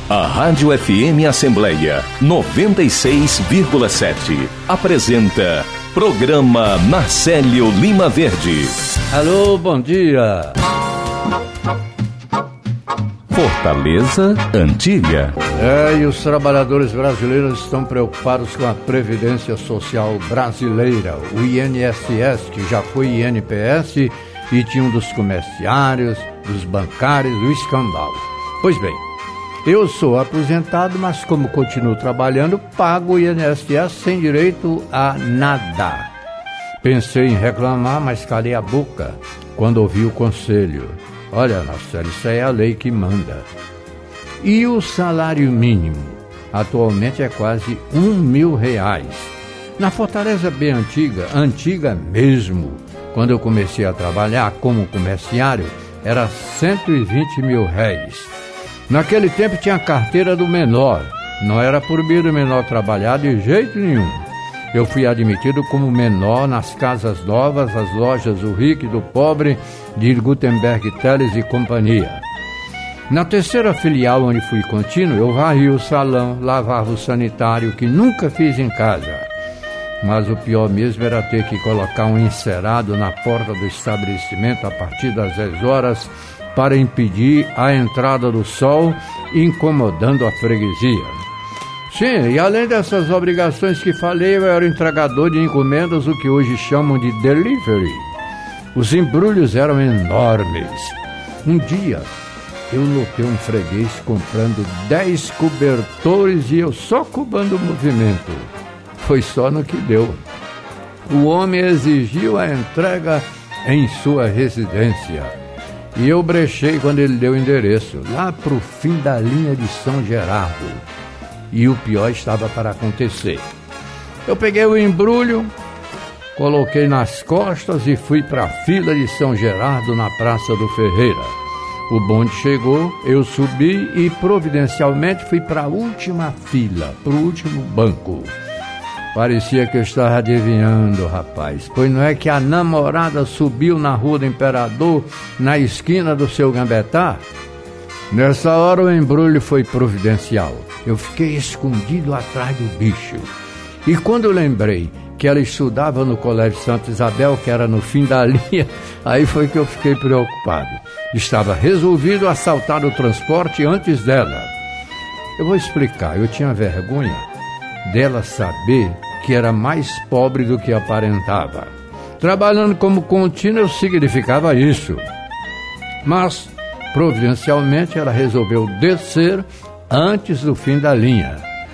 A Rádio FM Assembleia 96,7 apresenta Programa Marcélio Lima Verde. Alô, bom dia. Fortaleza Antiga. E os trabalhadores brasileiros estão preocupados com a Previdência Social Brasileira, o INSS, que já foi INPS, e tinha um dos comerciários, dos bancários, o escambau. Pois bem, eu sou aposentado, mas como continuo trabalhando, pago o INSS sem direito a nada. Pensei em reclamar, mas calei a boca quando ouvi o conselho. Olha, Marcelo, isso é a lei que manda. E o salário mínimo? Atualmente é quase R$1.000. Na Fortaleza bem antiga mesmo, quando eu comecei a trabalhar como comerciário, era R$120 mil. Naquele tempo tinha a carteira do menor. Não era proibido o menor trabalhar de jeito nenhum. Eu fui admitido como menor nas casas novas, as lojas do rico e do pobre, de Gutenberg Teles e companhia. Na terceira filial onde fui contínuo, eu varria o salão, lavava o sanitário, que nunca fiz em casa. Mas o pior mesmo era ter que colocar um encerado na porta do estabelecimento a partir das 10 horas para impedir a entrada do sol, incomodando a freguesia. Sim, e além dessas obrigações que falei, eu era entregador de encomendas, o que hoje chamam de delivery. Os embrulhos eram enormes. Um dia, eu notei um freguês comprando 10 cobertores e eu só cubando o movimento. Foi só no que deu. O homem exigiu a entrega em sua residência. E eu brechei quando ele deu o endereço, lá para o fim da linha de São Gerardo. E o pior estava para acontecer. Eu peguei o embrulho, coloquei nas costas e fui para a fila de São Gerardo na Praça do Ferreira. O bonde chegou, eu subi e providencialmente fui para a última fila, para o último banco. Parecia que eu estava adivinhando, rapaz, pois não é que a namorada subiu na Rua do Imperador, na esquina do seu Gambetá? Nessa hora o embrulho foi providencial. Eu fiquei escondido atrás do bicho. E quando eu lembrei que ela estudava no Colégio Santa Isabel, que era no fim da linha, aí foi que eu fiquei preocupado. Estava resolvido assaltar o transporte antes dela. Eu vou explicar, eu tinha vergonha dela saber que era mais pobre do que aparentava. Trabalhando como contínuo significava isso. Mas, providencialmente, ela resolveu descer antes do fim da linha.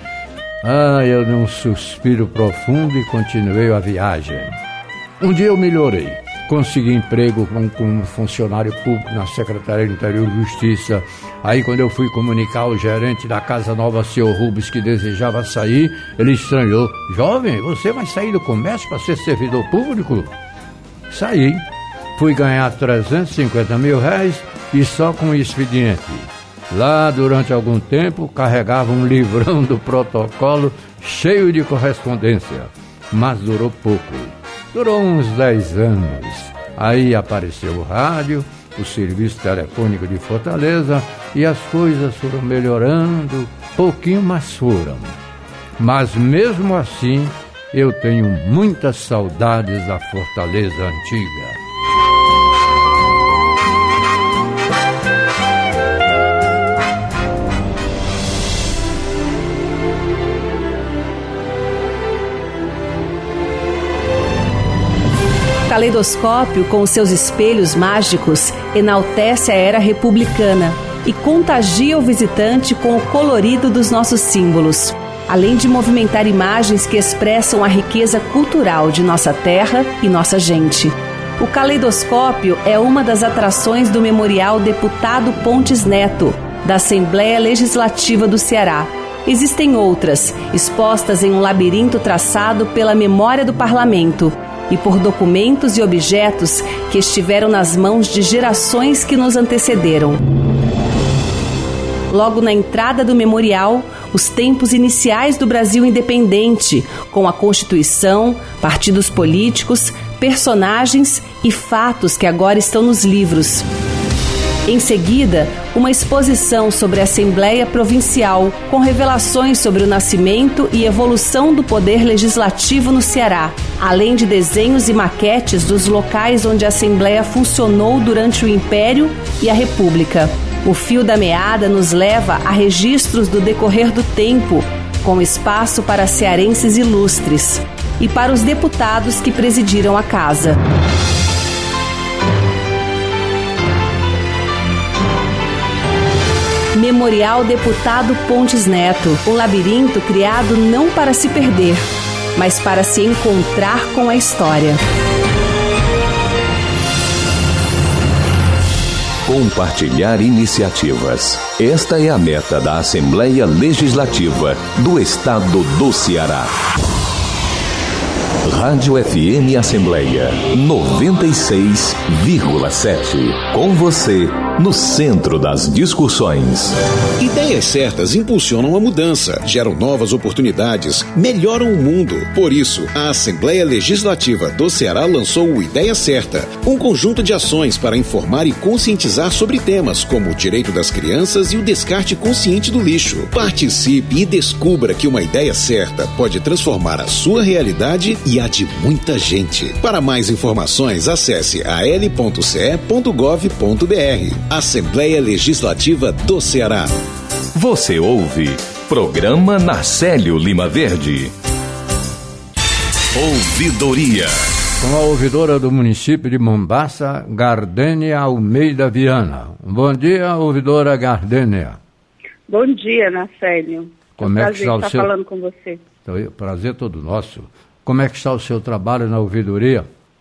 Eu dei um suspiro profundo e continuei a viagem. Um dia eu melhorei. Consegui emprego como funcionário público na Secretaria do Interior e Justiça. Aí, quando eu fui comunicar ao gerente da Casa Nova, Sr. Rubens, que desejava sair, ele estranhou. Jovem, você vai sair do comércio para ser servidor público? Saí. Fui ganhar R$350 mil e só com expediente. Lá, durante algum tempo, carregava um livrão do protocolo cheio de correspondência, mas durou pouco. Durou uns 10 anos. Aí apareceu o rádio, o serviço telefônico de Fortaleza e as coisas foram melhorando, pouquinho, mas foram. Mas mesmo assim, eu tenho muitas saudades da Fortaleza antiga. O caleidoscópio, com seus espelhos mágicos, enaltece a era republicana e contagia o visitante com o colorido dos nossos símbolos, além de movimentar imagens que expressam a riqueza cultural de nossa terra e nossa gente. O caleidoscópio é uma das atrações do Memorial Deputado Pontes Neto, da Assembleia Legislativa do Ceará. Existem outras, expostas em um labirinto traçado pela memória do Parlamento e por documentos e objetos que estiveram nas mãos de gerações que nos antecederam. Logo na entrada do memorial, os tempos iniciais do Brasil independente, com a Constituição, partidos políticos, personagens e fatos que agora estão nos livros. Em seguida, uma exposição sobre a Assembleia Provincial, com revelações sobre o nascimento e evolução do poder legislativo no Ceará, além de desenhos e maquetes dos locais onde a Assembleia funcionou durante o Império e a República. O fio da meada nos leva a registros do decorrer do tempo, com espaço para cearenses ilustres e para os deputados que presidiram a casa. Memorial Deputado Pontes Neto, um labirinto criado não para se perder, mas para se encontrar com a história. Compartilhar iniciativas. Esta é a meta da Assembleia Legislativa do Estado do Ceará. Rádio FM Assembleia 96,7. Com você, no centro das discussões. Ideias certas impulsionam a mudança, geram novas oportunidades, melhoram o mundo. Por isso, a Assembleia Legislativa do Ceará lançou o Ideia Certa, um conjunto de ações para informar e conscientizar sobre temas como o direito das crianças e o descarte consciente do lixo. Participe e descubra que uma ideia certa pode transformar a sua realidade e a de muita gente. Para mais informações, acesse al.ce.gov.br. Assembleia Legislativa do Ceará. Você ouve Programa Narcélio Lima Verde. Ouvidoria. Com a ouvidora do município de Mombaça, Gardênia Almeida Viana. Bom dia, ouvidora Gardênia. Bom dia, Narcélio. Como é que está o seu... falando com você. Prazer todo nosso. Como é que está o seu trabalho na ouvidoria?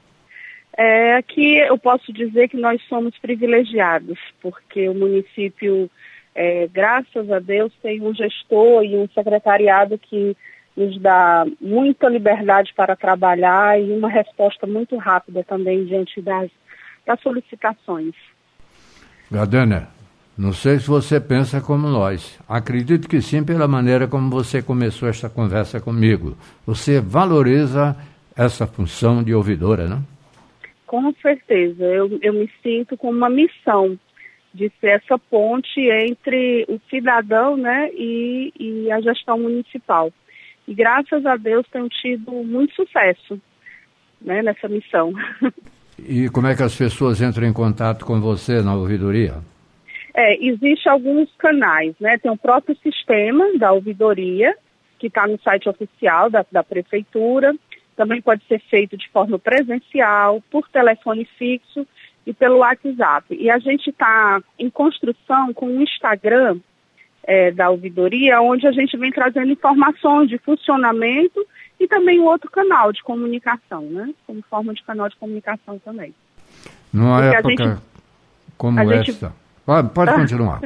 Aqui eu posso dizer que nós somos privilegiados, porque o município, graças a Deus, tem um gestor e um secretariado que nos dá muita liberdade para trabalhar e uma resposta muito rápida também diante das solicitações. Gardênia, não sei se você pensa como nós. Acredito que sim, pela maneira como você começou esta conversa comigo. Você valoriza essa função de ouvidora, não? Com certeza. Eu me sinto com uma missão de ser essa ponte entre o cidadão, né, e a gestão municipal. E graças a Deus tenho tido muito sucesso, né, nessa missão. E como é que as pessoas entram em contato com você na ouvidoria? Existem alguns canais, né? Tem o próprio sistema da ouvidoria, que está no site oficial da prefeitura. Também pode ser feito de forma presencial, por telefone fixo e pelo WhatsApp. E a gente está em construção com um Instagram da ouvidoria, onde a gente vem trazendo informações de funcionamento e também um outro canal de comunicação, né? Como forma de canal de comunicação também. Numa época como essa... Pode continuar.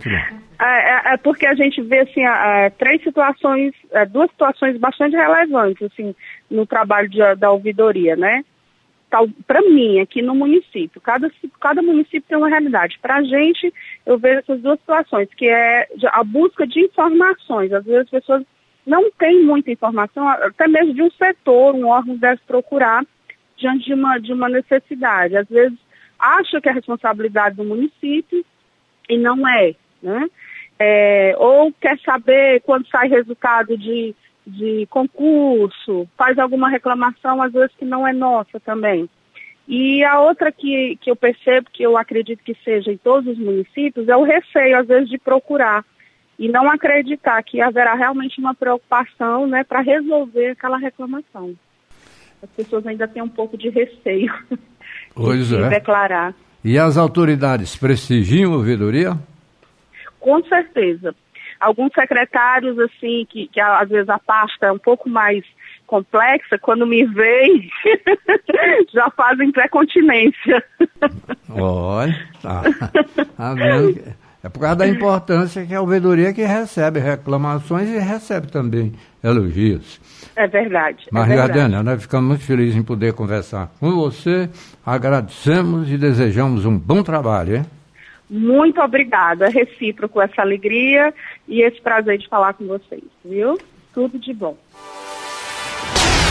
Porque a gente vê assim, duas situações bastante relevantes assim, no trabalho da ouvidoria, né? Para mim, aqui no município, cada município tem uma realidade. Para a gente, eu vejo essas duas situações, que é a busca de informações. Às vezes as pessoas não têm muita informação, até mesmo de um setor, um órgão deve procurar diante de uma necessidade. Às vezes acha que é responsabilidade do município e não é, né? Ou quer saber quando sai resultado de concurso, faz alguma reclamação, às vezes que não é nossa também. E a outra que eu percebo, que eu acredito que seja em todos os municípios, é o receio, às vezes, de procurar e não acreditar que haverá realmente uma preocupação, né, para resolver aquela reclamação. As pessoas ainda têm um pouco de receio de declarar. E as autoridades prestigiam a ouvidoria? Com certeza. Alguns secretários, assim, que às vezes a pasta é um pouco mais complexa, quando me veem, já fazem pré-continência. Olha, tá vendo? É por causa da importância que a ouvidoria que recebe reclamações e recebe também elogios. É verdade. Maria Gardênia, nós ficamos muito felizes em poder conversar com você, agradecemos e desejamos um bom trabalho, hein? Muito obrigada, recíproco essa alegria e esse prazer de falar com vocês, viu? Tudo de bom.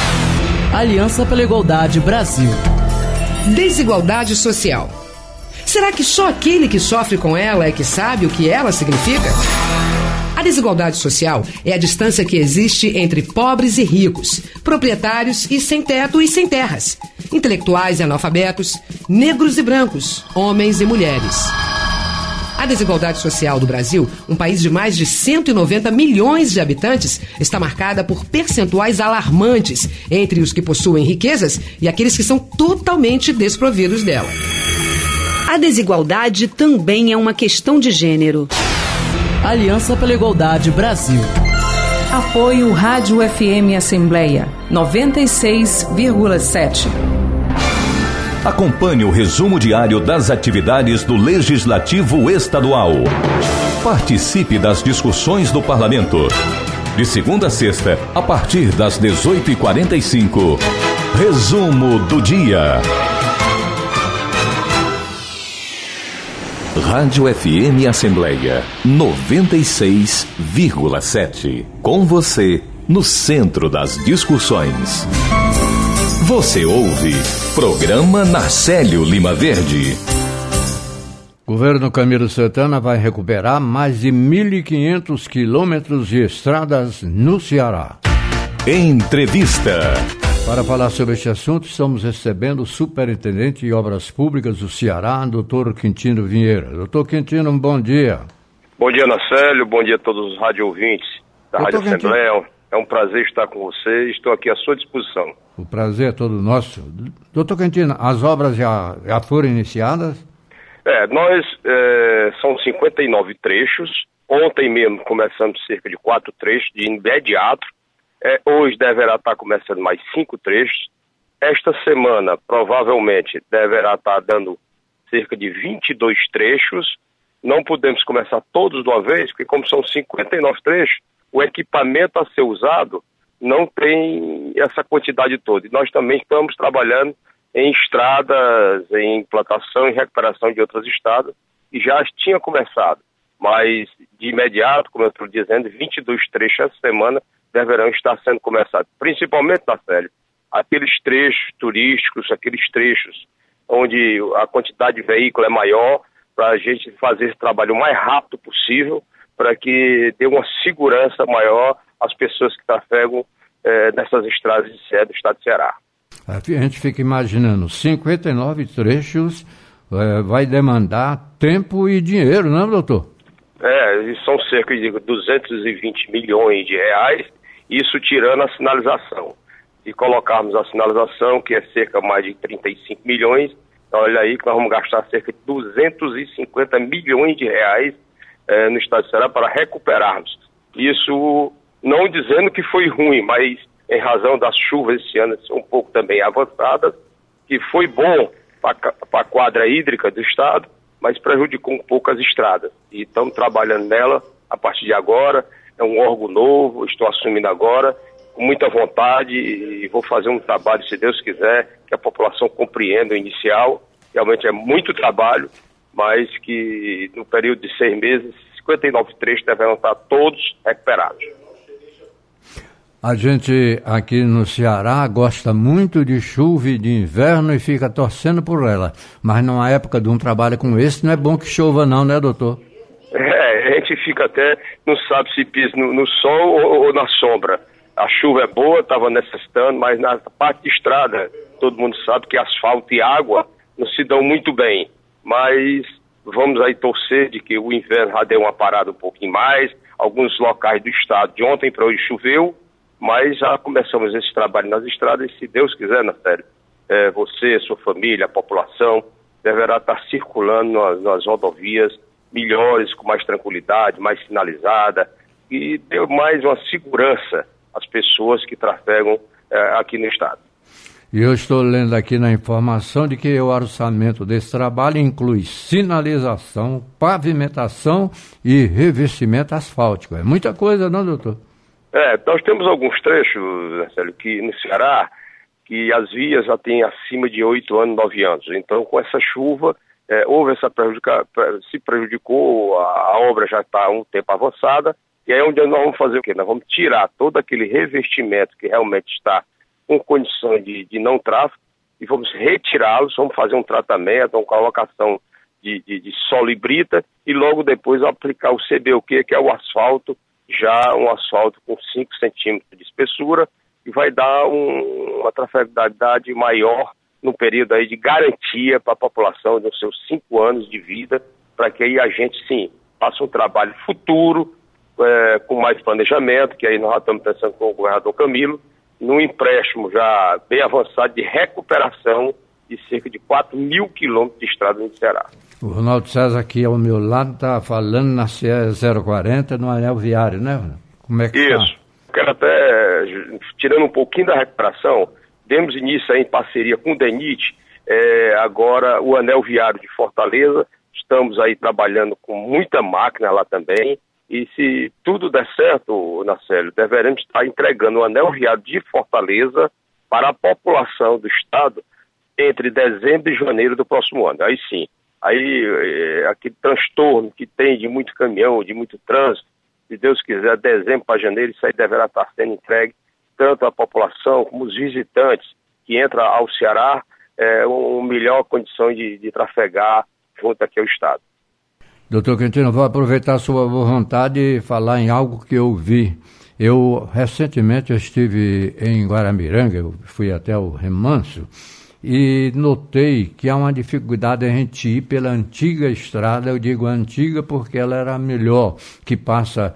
Aliança pela Igualdade Brasil. Desigualdade social. Será que só aquele que sofre com ela é que sabe o que ela significa? A desigualdade social é a distância que existe entre pobres e ricos, proprietários e sem teto e sem terras, intelectuais e analfabetos, negros e brancos, homens e mulheres. A desigualdade social do Brasil, um país de mais de 190 milhões de habitantes, está marcada por percentuais alarmantes entre os que possuem riquezas e aqueles que são totalmente desprovidos dela. A desigualdade também é uma questão de gênero. Aliança pela Igualdade Brasil. Apoio Rádio FM Assembleia 96,7. Acompanhe o resumo diário das atividades do Legislativo Estadual. Participe das discussões do Parlamento. De segunda a sexta, a partir das 18h45. Resumo do dia. Rádio FM Assembleia 96,7. Com você, no centro das discussões. Você ouve Programa Narcélio Lima Verde. Governo Camilo Santana vai recuperar mais de 1.500 quilômetros de estradas no Ceará. Entrevista. Para falar sobre este assunto, estamos recebendo o Superintendente de Obras Públicas do Ceará, Dr. Quintino Vinheira. Doutor Quintino, um bom dia. Bom dia, Narcélio. Bom dia a todos os rádio ouvintes da Rádio Assembleia. É um prazer estar com você e estou aqui à sua disposição. O prazer é todo nosso. Doutor Quintino, as obras já foram iniciadas? São 59 trechos. Ontem mesmo começamos cerca de 4 trechos de imediato. Hoje deverá estar começando mais 5 trechos. Esta semana, provavelmente, deverá estar dando cerca de 22 trechos. Não podemos começar todos de uma vez, porque como são 59 trechos, o equipamento a ser usado não tem essa quantidade toda. E nós também estamos trabalhando em estradas, em implantação e recuperação de outras estradas, e já tinha começado. Mas, de imediato, como eu estou dizendo, 22 trechos essa semana deverão estar sendo começados. Principalmente, Narcélio, aqueles trechos turísticos, aqueles trechos onde a quantidade de veículo é maior, para a gente fazer esse trabalho o mais rápido possível, para que dê uma segurança maior às pessoas que trafegam nessas estradas do estado de Ceará. A gente fica imaginando, 59 trechos vai demandar tempo e dinheiro, não, doutor? São cerca de 220 milhões de reais, isso tirando a sinalização. Se colocarmos a sinalização, que é cerca mais de 35 milhões, olha aí que nós vamos gastar cerca de 250 milhões de reais no estado de Ceará para recuperarmos. Isso não dizendo que foi ruim, mas em razão das chuvas esse ano um pouco também avançadas, que foi bom para a quadra hídrica do estado, mas prejudicou um pouco as estradas. E estamos trabalhando nela a partir de agora, é um órgão novo, estou assumindo agora, com muita vontade, e vou fazer um trabalho, se Deus quiser, que a população compreenda o inicial. Realmente é muito trabalho, mas que no período de 6 meses, 59 trechos deverão estar todos recuperados. A gente aqui no Ceará gosta muito de chuva e de inverno e fica torcendo por ela. Mas numa época de um trabalho como esse, não é bom que chova não, né, doutor? A gente fica até, não sabe se pisa no sol ou na sombra. A chuva é boa, estava necessitando, mas na parte de estrada, todo mundo sabe que asfalto e água não se dão muito bem. Mas vamos aí torcer de que o inverno já deu uma parada um pouquinho mais. Alguns locais do estado, de ontem para hoje choveu, mas já começamos esse trabalho nas estradas e, se Deus quiser, Narcélio, você, sua família, a população, deverá estar circulando nas rodovias melhores, com mais tranquilidade, mais sinalizada, e deu mais uma segurança às pessoas que trafegam aqui no estado. E eu estou lendo aqui na informação de que o orçamento desse trabalho inclui sinalização, pavimentação e revestimento asfáltico. É muita coisa, não, doutor? Nós temos alguns trechos, Marcelo, que no Ceará, que as vias já têm acima de 8 anos, 9 anos. Então, com essa chuva, houve essa se prejudicou, a obra já está há um tempo avançada, e aí onde nós vamos fazer o quê? Nós vamos tirar todo aquele revestimento que realmente está com condições de não tráfego, e vamos retirá-los, vamos fazer um tratamento, uma colocação de solo e brita, e logo depois aplicar o CBUQ, que é o asfalto, já um asfalto com 5 centímetros de espessura, e vai dar uma trafegabilidade maior no período aí de garantia para a população dos seus 5 anos de vida, para que aí a gente, sim, faça um trabalho futuro, com mais planejamento, que aí nós já estamos pensando com o governador Camilo, num empréstimo já bem avançado de recuperação de cerca de 4 mil quilômetros de estrada no Ceará. O Ronaldo César aqui ao meu lado está falando na CE 040 no anel viário, né? Como é que Isso. Quero até, tirando um pouquinho da recuperação, demos início aí em parceria com o DENIT, agora o anel viário de Fortaleza, estamos aí trabalhando com muita máquina lá também, e se tudo der certo, Nacélio, deveremos estar entregando o anel viário de Fortaleza para a população do estado entre dezembro e janeiro do próximo ano. Aí sim, aquele transtorno que tem de muito caminhão, de muito trânsito, se Deus quiser, dezembro para janeiro, isso aí deverá estar sendo entregue tanto à população como os visitantes que entram ao Ceará, uma melhor condição de trafegar junto aqui ao estado. Doutor Quintino, vou aproveitar a sua boa vontade e falar em algo que eu vi. Recentemente, eu estive em Guaramiranga, eu fui até o Remanso, e notei que há uma dificuldade a gente ir pela antiga estrada. Eu digo antiga porque ela era a melhor, que passa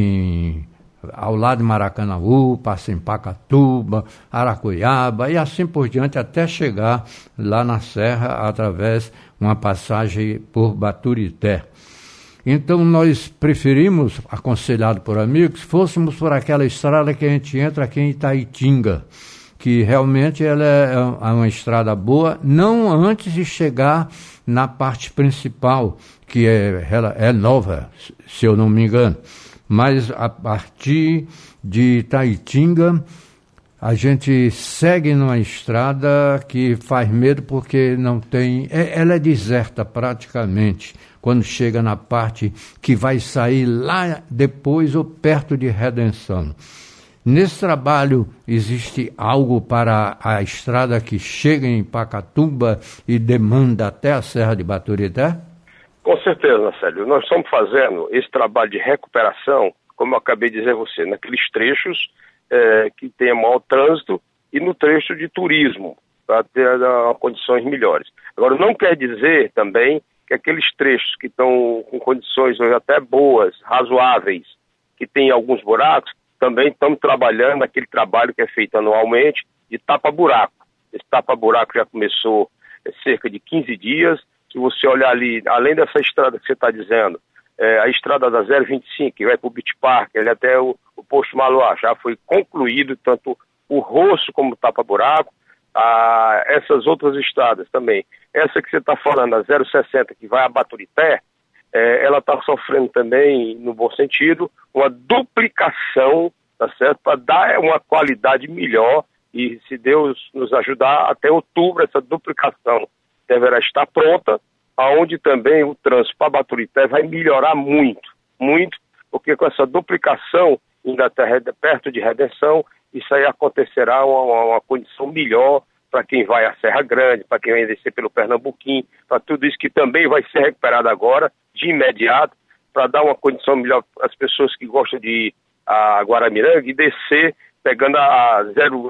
ao lado de Maracanaú, passa em Pacatuba, Aracuiaba e assim por diante, até chegar lá na Serra, através de uma passagem por Baturité. Então nós preferimos, aconselhado por amigos, fôssemos por aquela estrada que a gente entra aqui em Itaitinga, que realmente ela é uma estrada boa, não antes de chegar na parte principal, que é nova, se eu não me engano. Mas a partir de Itaitinga, a gente segue numa estrada que faz medo porque não tem... ela é deserta praticamente, quando chega na parte que vai sair lá depois ou perto de Redenção. Nesse trabalho, existe algo para a estrada que chega em Pacatuba e demanda até a Serra de Baturité? Com certeza, Nacélio. Nós estamos fazendo esse trabalho de recuperação, como eu acabei de dizer a você, naqueles trechos que tem maior trânsito e no trecho de turismo, para ter condições melhores. Agora, não quer dizer também que aqueles trechos que estão com condições hoje até boas, razoáveis, que tem alguns buracos, também estamos trabalhando aquele trabalho que é feito anualmente de tapa-buraco. Esse tapa-buraco já começou cerca de 15 dias. Se você olhar ali, além dessa estrada que você está dizendo, a estrada da 025, que vai para o Beach Park, ali até o Posto Maloá, já foi concluído tanto o roço como o tapa-buraco. Essas outras estradas também. Essa que você está falando, a 060, que vai a Baturité, ela está sofrendo também, no bom sentido, uma duplicação, tá certo? Para dar uma qualidade melhor e, se Deus nos ajudar, até outubro essa duplicação deverá estar pronta, aonde também o trânsito para Baturité vai melhorar muito, porque com essa duplicação, ainda até perto de Redenção, isso aí acontecerá uma condição melhor para quem vai à Serra Grande, para quem vai descer pelo Pernambuquim, para tudo isso que também vai ser recuperado agora, de imediato, para dar uma condição melhor às pessoas que gostam de ir a Guaramiranga e descer, pegando a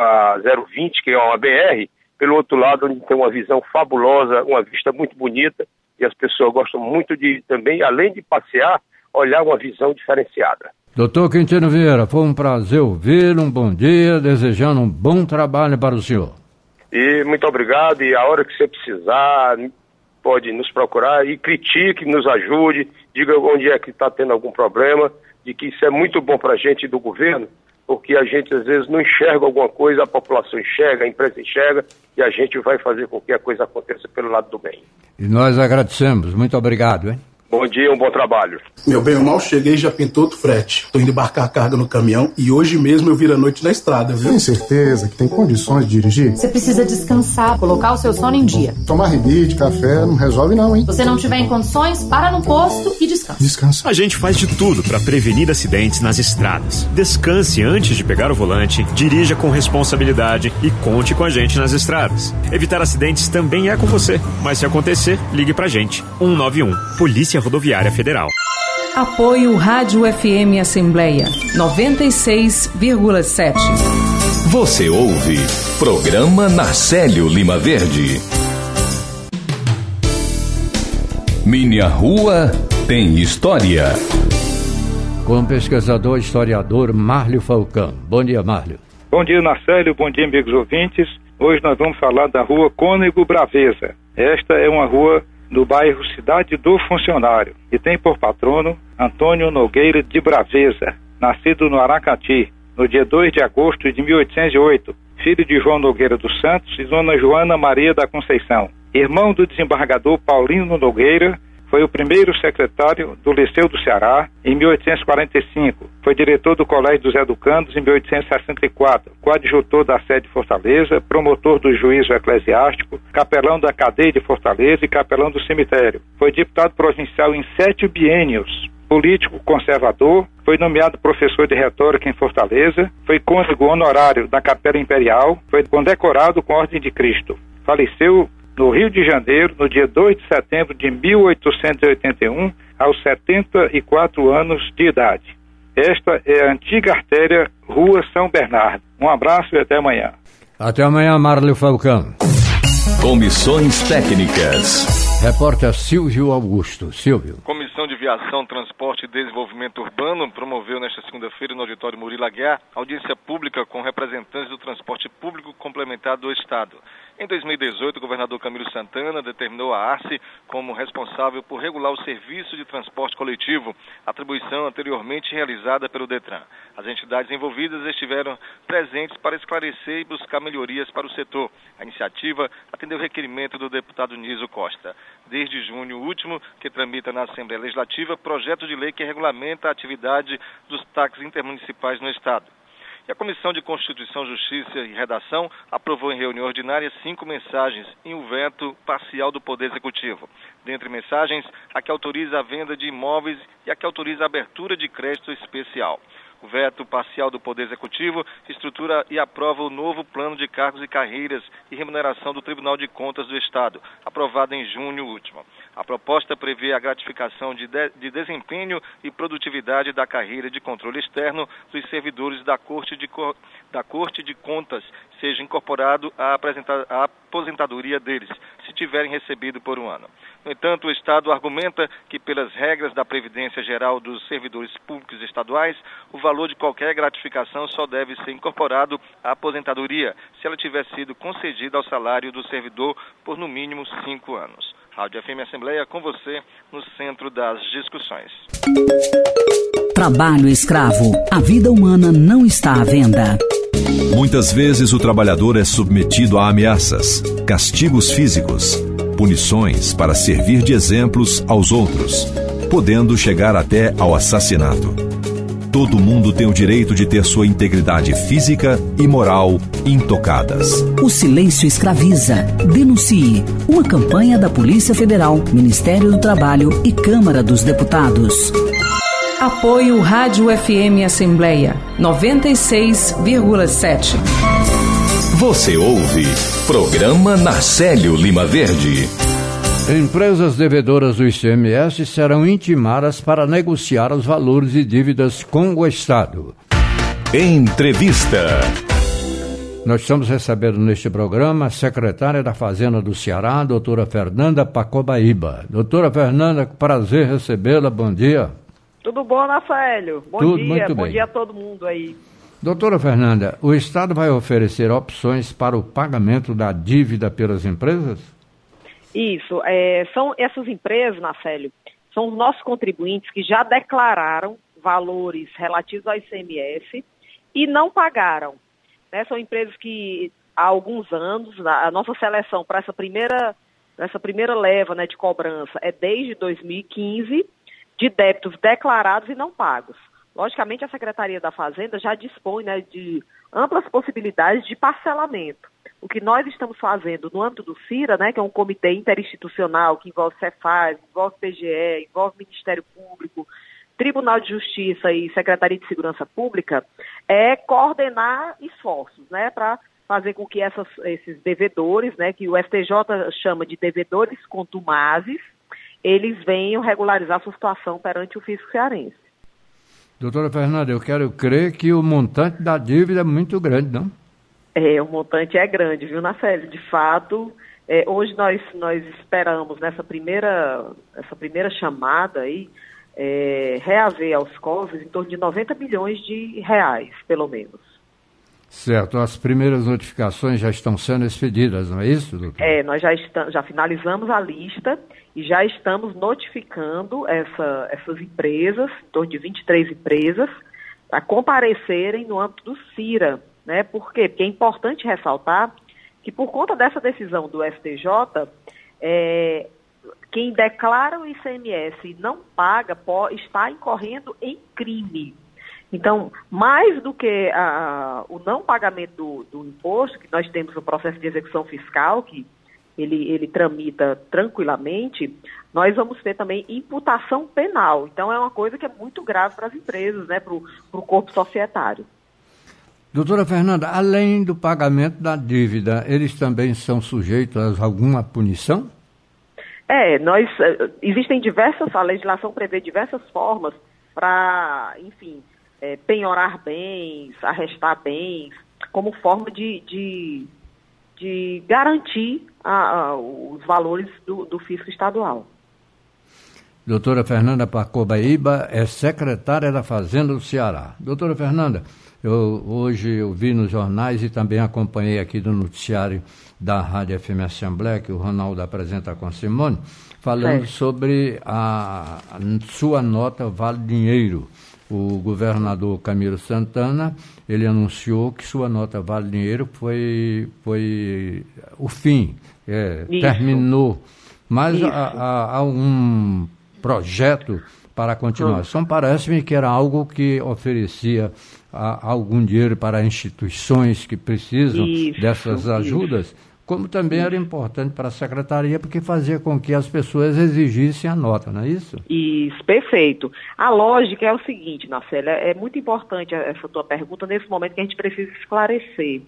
020, que é uma BR, pelo outro lado, onde tem uma visão fabulosa, uma vista muito bonita, e as pessoas gostam muito de também, além de passear, olhar uma visão diferenciada. Doutor Quintino Vieira, foi um prazer ouvi-lo, um bom dia, desejando um bom trabalho para o senhor. E muito obrigado, e a hora que você precisar, pode nos procurar e critique, nos ajude, diga onde é que está tendo algum problema, de que isso é muito bom para a gente do governo, porque a gente às vezes não enxerga alguma coisa, a população enxerga, a imprensa enxerga, e a gente vai fazer com que a coisa aconteça pelo lado do bem. E nós agradecemos, muito obrigado, hein? Bom dia, um bom trabalho. Meu bem, eu mal cheguei e já pintou outro frete. Tô indo embarcar a carga no caminhão e hoje mesmo eu viro a noite na estrada, viu? Tem certeza que tem condições de dirigir? Você precisa descansar, colocar o seu sono em dia. Tomar rebite, café, não resolve não, hein? Se você não tiver em condições, para no posto e descansa. Descansa. A gente faz de tudo para prevenir acidentes nas estradas. Descanse antes de pegar o volante, dirija com responsabilidade e conte com a gente nas estradas. Evitar acidentes também é com você, mas se acontecer, ligue pra gente. 191, Polícia Rodoviária Federal. Apoio Rádio FM Assembleia 96,7. Você ouve Programa Narcélio Lima Verde. Minha Rua Tem História. Com o pesquisador historiador Márlio Falcão. Bom dia, Márlio. Bom dia, Narcélio. Bom dia, amigos ouvintes. Hoje nós vamos falar da rua Cônego Braveza. Esta é uma rua do bairro Cidade do Funcionário e tem por patrono Antônio Nogueira de Braveza, nascido no Aracati, no dia 2 de agosto de 1808, filho de João Nogueira dos Santos e dona Joana Maria da Conceição. Irmão do desembargador Paulino Nogueira, foi o primeiro secretário do Liceu do Ceará em 1845. Foi diretor do Colégio dos Educandos em 1864, coadjutor da sede de Fortaleza, promotor do juízo eclesiástico, capelão da cadeia de Fortaleza e capelão do cemitério. Foi deputado provincial em 7 biênios. Político conservador, foi nomeado professor de retórica em Fortaleza, foi cônego honorário da Capela Imperial, foi condecorado com a Ordem de Cristo. Faleceu no Rio de Janeiro, no dia 2 de setembro de 1881, aos 74 anos de idade. Esta é a antiga artéria Rua São Bernardo. Um abraço e até amanhã. Até amanhã, Márlio Falcão. Comissões técnicas. Repórter Silvio Augusto. Silvio. Comissão de Viação, Transporte e Desenvolvimento Urbano promoveu nesta segunda-feira no auditório Murilo Aguiar audiência pública com representantes do transporte público complementar do Estado. Em 2018, o governador Camilo Santana determinou a ARCE como responsável por regular o serviço de transporte coletivo, atribuição anteriormente realizada pelo DETRAN. As entidades envolvidas estiveram presentes para esclarecer e buscar melhorias para o setor. A iniciativa atendeu o requerimento do deputado Niso Costa. Desde junho último, que tramita na Assembleia Legislativa, projeto de lei que regulamenta a atividade dos táxis intermunicipais no Estado. E a Comissão de Constituição, Justiça e Redação aprovou em reunião ordinária 5 mensagens em um veto parcial do Poder Executivo. Dentre mensagens, a que autoriza a venda de imóveis e a que autoriza a abertura de crédito especial. O veto parcial do Poder Executivo estrutura e aprova o novo plano de cargos e carreiras e remuneração do Tribunal de Contas do Estado, aprovado em junho último. A proposta prevê a gratificação de desempenho e produtividade da carreira de controle externo dos servidores da Corte de Contas, seja incorporado à aposentadoria deles, se tiverem recebido por um ano. No entanto, o Estado argumenta que, pelas regras da Previdência Geral dos Servidores Públicos Estaduais, o valor de qualquer gratificação só deve ser incorporado à aposentadoria, se ela tiver sido concedida ao salário do servidor por no mínimo 5 anos. Rádio FM Assembleia, com você, no centro das discussões. Trabalho escravo. A vida humana não está à venda. Muitas vezes o trabalhador é submetido a ameaças, castigos físicos, punições para servir de exemplos aos outros, podendo chegar até ao assassinato. Todo mundo tem o direito de ter sua integridade física e moral intocadas. O silêncio escraviza. Denuncie. Uma campanha da Polícia Federal, Ministério do Trabalho e Câmara dos Deputados. Apoio Rádio FM Assembleia 96,7. Você ouve Programa Narcélio Lima Verde. Empresas devedoras do ICMS serão intimadas para negociar os valores e dívidas com o Estado. Entrevista. Nós estamos recebendo neste programa a secretária da Fazenda do Ceará, doutora Fernanda Pacobaíba. Doutora Fernanda, prazer recebê-la, bom dia. Tudo bom, Narcélio? Bom dia, bom dia a todo mundo aí. Doutora Fernanda, o Estado vai oferecer opções para o pagamento da dívida pelas empresas? Isso, são essas empresas, Narcélio, são os nossos contribuintes que já declararam valores relativos ao ICMS e não pagaram. Né? São empresas que há alguns anos, a nossa seleção para essa primeira essa primeira leva, né, de cobrança é desde 2015, de débitos declarados e não pagos. Logicamente, a Secretaria da Fazenda já dispõe, né, de amplas possibilidades de parcelamento. O que nós estamos fazendo no âmbito do CIRA, né, que é um comitê interinstitucional que envolve Cefaz, envolve PGE, envolve Ministério Público, Tribunal de Justiça e Secretaria de Segurança Pública, é coordenar esforços, né, para fazer com que esses devedores, né, que o STJ chama de devedores contumazes, eles venham regularizar sua situação perante o fisco cearense. Doutora Fernanda, eu quero crer que o montante da dívida é muito grande, não? O montante é grande, viu, Nacélio? De fato, hoje nós esperamos nessa primeira chamada aí, reaver aos cofres em torno de 90 milhões de reais, pelo menos. Certo, as primeiras notificações já estão sendo expedidas, não é isso, doutor? Nós já finalizamos a lista e já estamos notificando essas empresas, em torno de 23 empresas, a comparecerem no âmbito do CIRA, né? Por quê? Porque é importante ressaltar que por conta dessa decisão do STJ, quem declara o ICMS e não paga está incorrendo em crime. Então, mais do que o não pagamento do imposto, que nós temos no processo de execução fiscal, que ele tramita tranquilamente, nós vamos ter também imputação penal. Então, é uma coisa que é muito grave para as empresas, né, para o corpo societário. Doutora Fernanda, além do pagamento da dívida, eles também são sujeitos a alguma punição? Existem a legislação prevê diversas formas para, enfim, penhorar bens, arrestar bens, como forma de garantir os valores do fisco estadual. Doutora Fernanda Pacobaíba é secretária da Fazenda do Ceará. Doutora Fernanda, hoje eu vi nos jornais e também acompanhei aqui no noticiário da Rádio FM Assembleia, que o Ronaldo apresenta com a Simone, falando sobre a sua nota Vale Dinheiro. O governador Camilo Santana, ele anunciou que sua nota Vale Dinheiro foi o fim, terminou. Mas há um projeto para a continuação. Parece-me que era algo que oferecia algum dinheiro para instituições que precisam dessas ajudas, como também era importante para a secretaria, porque fazia com que as pessoas exigissem a nota, não é isso? Isso, perfeito. A lógica é o seguinte, Nacélia, é muito importante essa tua pergunta nesse momento que a gente precisa esclarecer.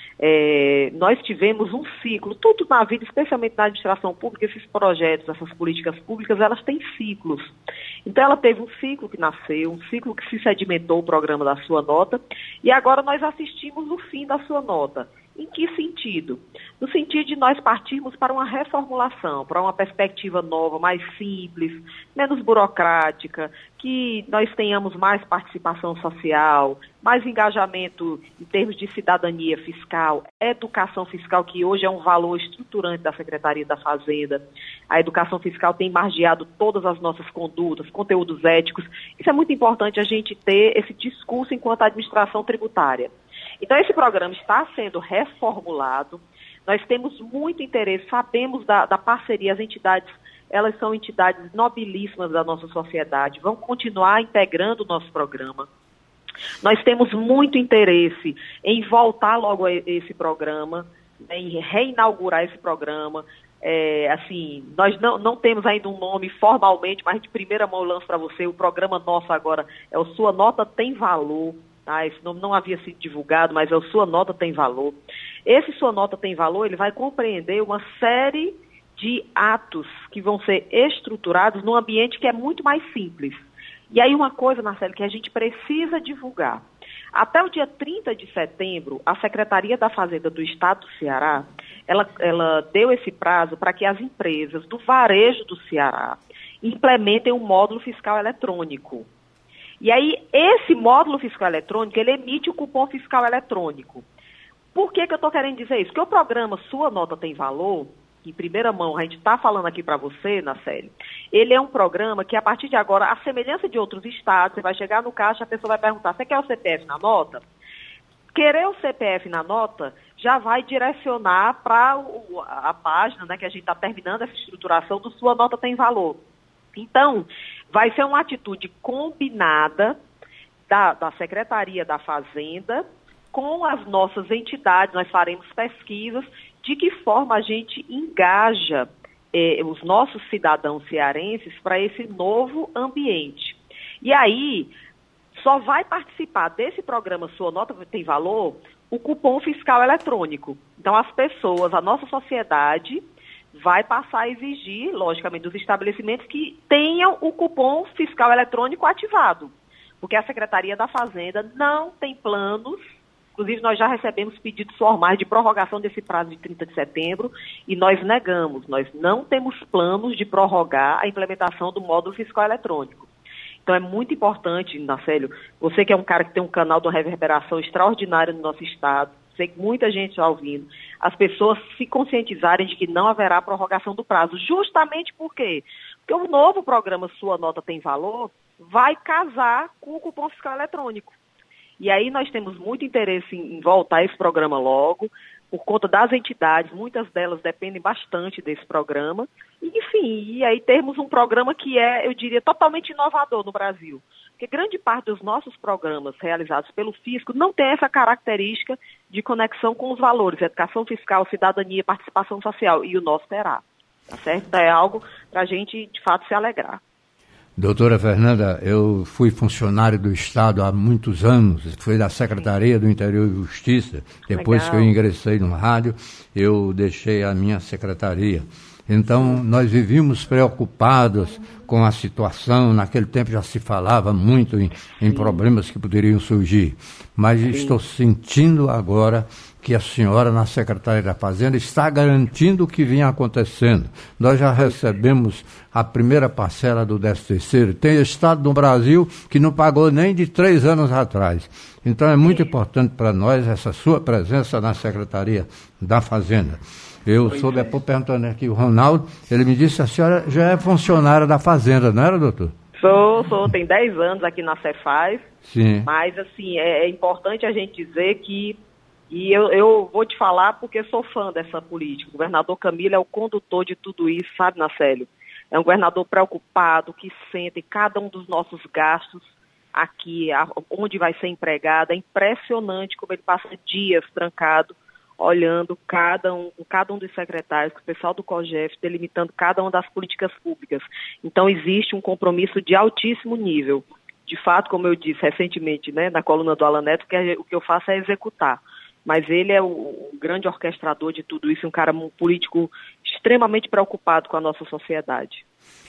Nós tivemos um ciclo, tudo na vida, especialmente na administração pública, esses projetos, essas políticas públicas, elas têm ciclos. Então ela teve um ciclo que nasceu, um ciclo que se sedimentou o programa da sua nota, e agora nós assistimos o fim da sua nota. Em que sentido? No sentido de nós partirmos para uma reformulação, para uma perspectiva nova, mais simples, menos burocrática, que nós tenhamos mais participação social, mais engajamento em termos de cidadania fiscal, educação fiscal, que hoje é um valor estruturante da Secretaria da Fazenda. A educação fiscal tem margeado todas as nossas condutas, conteúdos éticos. Isso é muito importante a gente ter esse discurso enquanto administração tributária. Então, esse programa está sendo reformulado, nós temos muito interesse, sabemos da parceria, as entidades, elas são entidades nobilíssimas da nossa sociedade, vão continuar integrando o nosso programa. Nós temos muito interesse em voltar logo a esse programa, em reinaugurar esse programa. Nós não temos ainda um nome formalmente, mas de primeira mão eu lanço para você, o programa nosso agora é o Sua Nota Tem Valor. Esse nome não havia sido divulgado, mas é o Sua Nota Tem Valor. Esse Sua Nota Tem Valor, ele vai compreender uma série de atos que vão ser estruturados num ambiente que é muito mais simples. E aí uma coisa, Marcelo, que a gente precisa divulgar. Até o dia 30 de setembro, a Secretaria da Fazenda do Estado do Ceará, ela deu esse prazo para que as empresas do varejo do Ceará implementem um módulo fiscal eletrônico. E aí, esse módulo fiscal eletrônico, ele emite o cupom fiscal eletrônico. Por que eu estou querendo dizer isso? Porque o programa Sua Nota Tem Valor, em primeira mão, a gente está falando aqui para você, Nacélia, ele é um programa que, a partir de agora, a semelhança de outros estados, você vai chegar no caixa, a pessoa vai perguntar, você quer o CPF na nota? Querer o CPF na nota já vai direcionar para a página, né, que a gente está terminando essa estruturação do Sua Nota Tem Valor. Então, vai ser uma atitude combinada da Secretaria da Fazenda com as nossas entidades. Nós faremos pesquisas de que forma a gente engaja os nossos cidadãos cearenses para esse novo ambiente. E aí, só vai participar desse programa Sua Nota Tem Valor o cupom fiscal eletrônico. Então, as pessoas, a nossa sociedade vai passar a exigir, logicamente, dos estabelecimentos que tenham o cupom fiscal eletrônico ativado. Porque a Secretaria da Fazenda não tem planos, inclusive nós já recebemos pedidos formais de prorrogação desse prazo de 30 de setembro e nós negamos, nós não temos planos de prorrogar a implementação do módulo fiscal eletrônico. Então é muito importante, Narcélio, você que é um cara que tem um canal de reverberação extraordinário no nosso estado, sei que muita gente está ouvindo, as pessoas se conscientizarem de que não haverá prorrogação do prazo. Justamente por quê? Porque o novo programa Sua Nota Tem Valor vai casar com o cupom fiscal eletrônico. E aí nós temos muito interesse em voltar esse programa logo, por conta das entidades, muitas delas dependem bastante desse programa. Enfim, e aí termos um programa que é, eu diria, totalmente inovador no Brasil. Porque grande parte dos nossos programas realizados pelo Fisco não tem essa característica de conexão com os valores, educação fiscal, cidadania, participação social, e o nosso terá. Tá certo? Então é algo para a gente, de fato, se alegrar. Doutora Fernanda, eu fui funcionário do Estado há muitos anos, fui da Secretaria do Interior e Justiça. Depois que eu ingressei no rádio, eu deixei a minha secretaria. Então, nós vivíamos preocupados com a situação. Naquele tempo já se falava muito em problemas que poderiam surgir. Mas estou sentindo agora que a senhora, na Secretaria da Fazenda, está garantindo o que vinha acontecendo. Nós já recebemos a primeira parcela do 13º. Tem estado no Brasil que não pagou nem de 3 anos atrás. Então, é muito importante para nós essa sua presença na Secretaria da Fazenda. Eu soube há pouco perguntando aqui o Ronaldo, ele me disse que a senhora já é funcionária da Fazenda, não era, doutor? Sou, tem 10 anos aqui na Cefaz. Sim. Mas, assim, é importante a gente dizer que, e eu vou te falar porque sou fã dessa política, o governador Camilo é o condutor de tudo isso, sabe, Narcélio? É um governador preocupado, que sente cada um dos nossos gastos aqui, onde vai ser empregado. É impressionante como ele passa dias trancado, olhando cada um dos secretários, o pessoal do COGEF, delimitando cada uma das políticas públicas. Então, existe um compromisso de altíssimo nível. De fato, como eu disse recentemente, né, na coluna do Alan Neto, o que eu faço é executar. Mas ele é o grande orquestrador de tudo isso, um político extremamente preocupado com a nossa sociedade.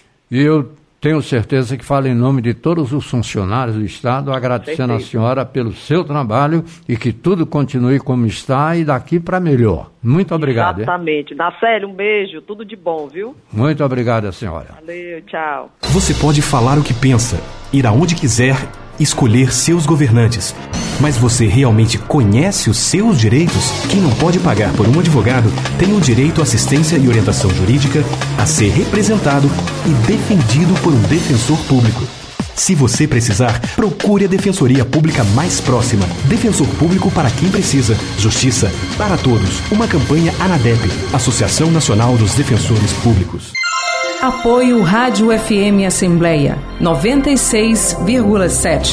E eu tenho certeza que falo em nome de todos os funcionários do Estado, agradecendo a senhora pelo seu trabalho e que tudo continue como está e daqui para melhor. Muito obrigado. Exatamente. Narcélio, um beijo, tudo de bom, viu? Muito obrigado, senhora. Valeu, tchau. Você pode falar o que pensa, ir aonde quiser, escolher seus governantes. Mas você realmente conhece os seus direitos? Quem não pode pagar por um advogado tem o direito à assistência e orientação jurídica, a ser representado e defendido por um defensor público. Se você precisar, procure a Defensoria Pública mais próxima. Defensor Público para quem precisa. Justiça para todos. Uma campanha ANADEP, Associação Nacional dos Defensores Públicos. Apoio Rádio FM Assembleia 96,7.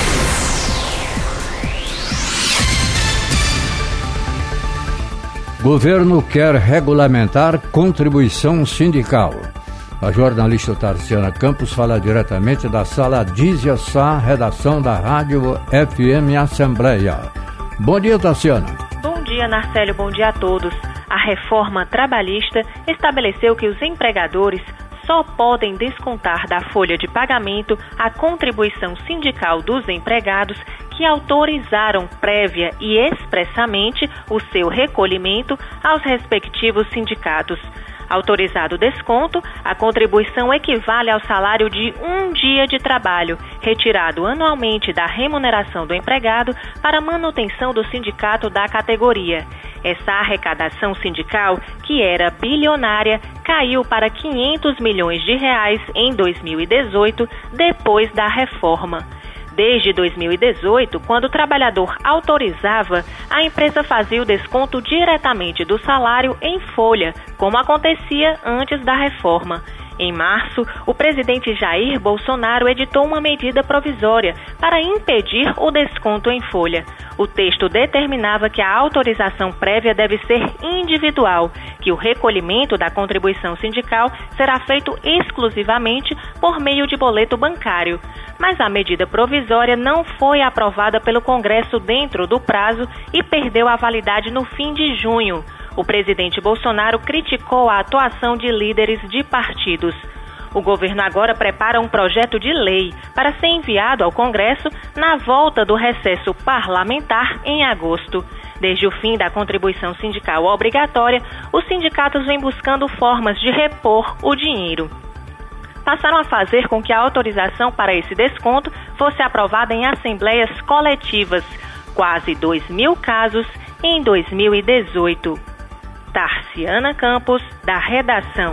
Governo quer regulamentar contribuição sindical. A jornalista Tarciana Campos fala diretamente da sala Dízia Sá, redação da Rádio FM Assembleia. Bom dia, Tarciana. Bom dia, Narcélio. Bom dia a todos. A reforma trabalhista estabeleceu que os empregadores só podem descontar da folha de pagamento a contribuição sindical dos empregados que autorizaram prévia e expressamente o seu recolhimento aos respectivos sindicatos. Autorizado o desconto, a contribuição equivale ao salário de um dia de trabalho, retirado anualmente da remuneração do empregado para manutenção do sindicato da categoria. Essa arrecadação sindical, que era bilionária, caiu para 500 milhões de reais em 2018, depois da reforma. Desde 2018, quando o trabalhador autorizava, a empresa fazia o desconto diretamente do salário em folha, como acontecia antes da reforma. Em março, o presidente Jair Bolsonaro editou uma medida provisória para impedir o desconto em folha. O texto determinava que a autorização prévia deve ser individual, que o recolhimento da contribuição sindical será feito exclusivamente por meio de boleto bancário. Mas a medida provisória não foi aprovada pelo Congresso dentro do prazo e perdeu a validade no fim de junho. O presidente Bolsonaro criticou a atuação de líderes de partidos. O governo agora prepara um projeto de lei para ser enviado ao Congresso na volta do recesso parlamentar em agosto. Desde o fim da contribuição sindical obrigatória, os sindicatos vêm buscando formas de repor o dinheiro. Passaram a fazer com que a autorização para esse desconto fosse aprovada em assembleias coletivas. Quase 2.000 casos em 2018. Tarciana Campos, da redação.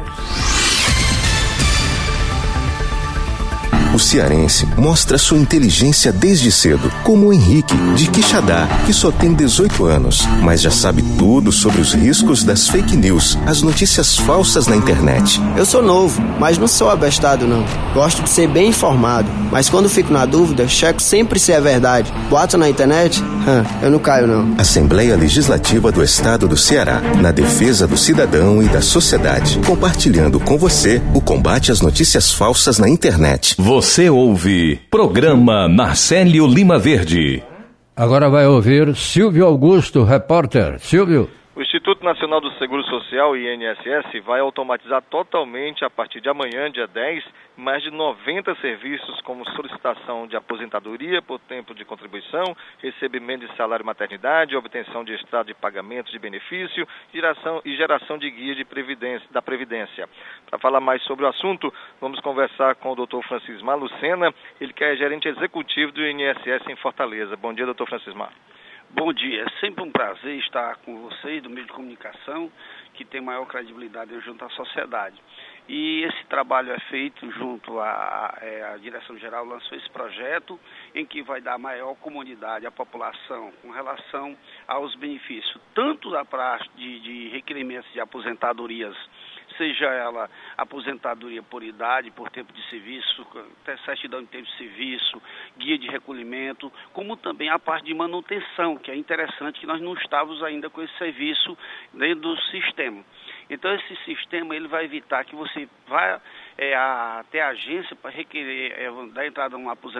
O cearense mostra sua inteligência desde cedo, como o Henrique, de Quixadá, que só tem 18 anos, mas já sabe tudo sobre os riscos das fake news, as notícias falsas na internet. Eu sou novo, mas não sou abestado não. Gosto de ser bem informado, mas quando fico na dúvida, checo sempre se é verdade. Boato na internet? Eu não caio não. Assembleia Legislativa do Estado do Ceará, na defesa do cidadão e da sociedade, compartilhando com você o combate às notícias falsas na internet. Você ouve Programa Narcélio Lima Verde. Agora vai ouvir Silvio Augusto, repórter. Silvio. O Instituto Nacional do Seguro Social, INSS, vai automatizar totalmente, a partir de amanhã, dia 10, mais de 90 serviços como solicitação de aposentadoria por tempo de contribuição, recebimento de salário maternidade, obtenção de extrato de pagamento de benefício e geração de guia da Previdência. Para falar mais sobre o assunto, vamos conversar com o Dr. Francismar Lucena, ele que é gerente executivo do INSS em Fortaleza. Bom dia, Dr. Francismar. Bom dia, é sempre um prazer estar com vocês do meio de comunicação que tem maior credibilidade junto à sociedade. E esse trabalho é feito junto à Direção-Geral, lançou esse projeto em que vai dar maior comunidade à população com relação aos benefícios, tanto da praxe de requerimentos de aposentadorias, seja ela aposentadoria por idade, por tempo de serviço, até certidão de tempo de serviço, guia de recolhimento, como também a parte de manutenção, que é interessante que nós não estávamos ainda com esse serviço dentro do sistema. Então esse sistema ele vai evitar que você vá até a agência para requerer da entrada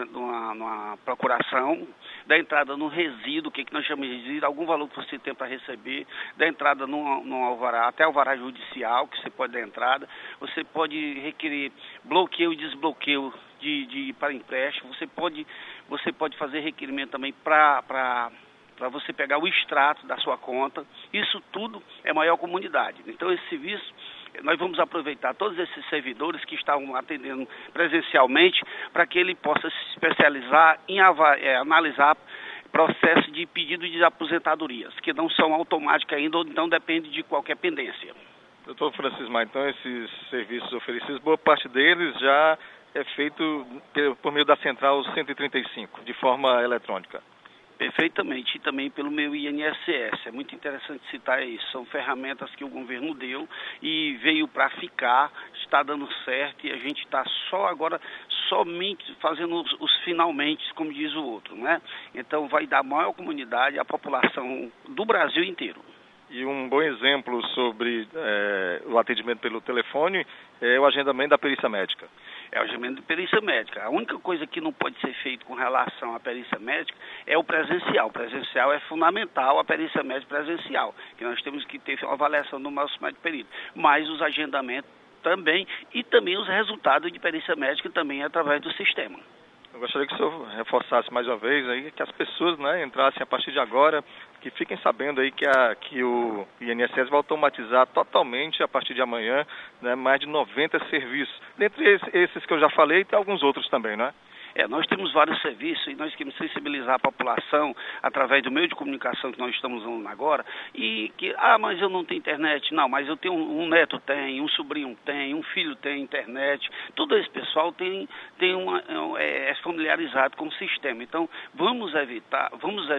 numa procuração, da entrada no resíduo, que nós chamamos de resíduo, algum valor que você tem para receber, da entrada no alvará, até alvará judicial, que você pode dar entrada, você pode requerer bloqueio e desbloqueio para empréstimo, você pode fazer requerimento também para você pegar o extrato da sua conta. Isso tudo é maior comunidade. Então esse serviço, nós vamos aproveitar todos esses servidores que estavam atendendo presencialmente para que ele possa se especializar em analisar processos de pedido de aposentadorias, que não são automáticos ainda ou não dependem de qualquer pendência. Doutor Francismar, então esses serviços oferecidos, boa parte deles já é feito por meio da Central 135, de forma eletrônica. Perfeitamente, e também pelo meu INSS. É muito interessante citar isso. São ferramentas que o governo deu e veio para ficar, está dando certo e a gente está somente fazendo os finalmente, como diz o outro, né? Então vai dar maior comunidade à população do Brasil inteiro. E um bom exemplo sobre o atendimento pelo telefone é o agendamento da perícia médica. É o agendamento de perícia médica. A única coisa que não pode ser feita com relação à perícia médica é o presencial. O presencial é fundamental, a perícia médica presencial, que nós temos que ter uma avaliação do nosso médico perito. Mas os agendamentos também, e também os resultados de perícia médica também através do sistema. Eu gostaria que o senhor reforçasse mais uma vez aí, que as pessoas entrassem a partir de agora, que fiquem sabendo aí que o INSS vai automatizar totalmente a partir de amanhã, mais de 90 serviços. Dentre esses que eu já falei, tem alguns outros também, não é? Nós temos vários serviços e nós queremos sensibilizar a população através do meio de comunicação que nós estamos usando agora, e que, mas eu não tenho internet. Não, mas eu tenho um neto tem, um sobrinho tem, um filho tem internet. Todo esse pessoal é familiarizado com o sistema. Então, vamos evitar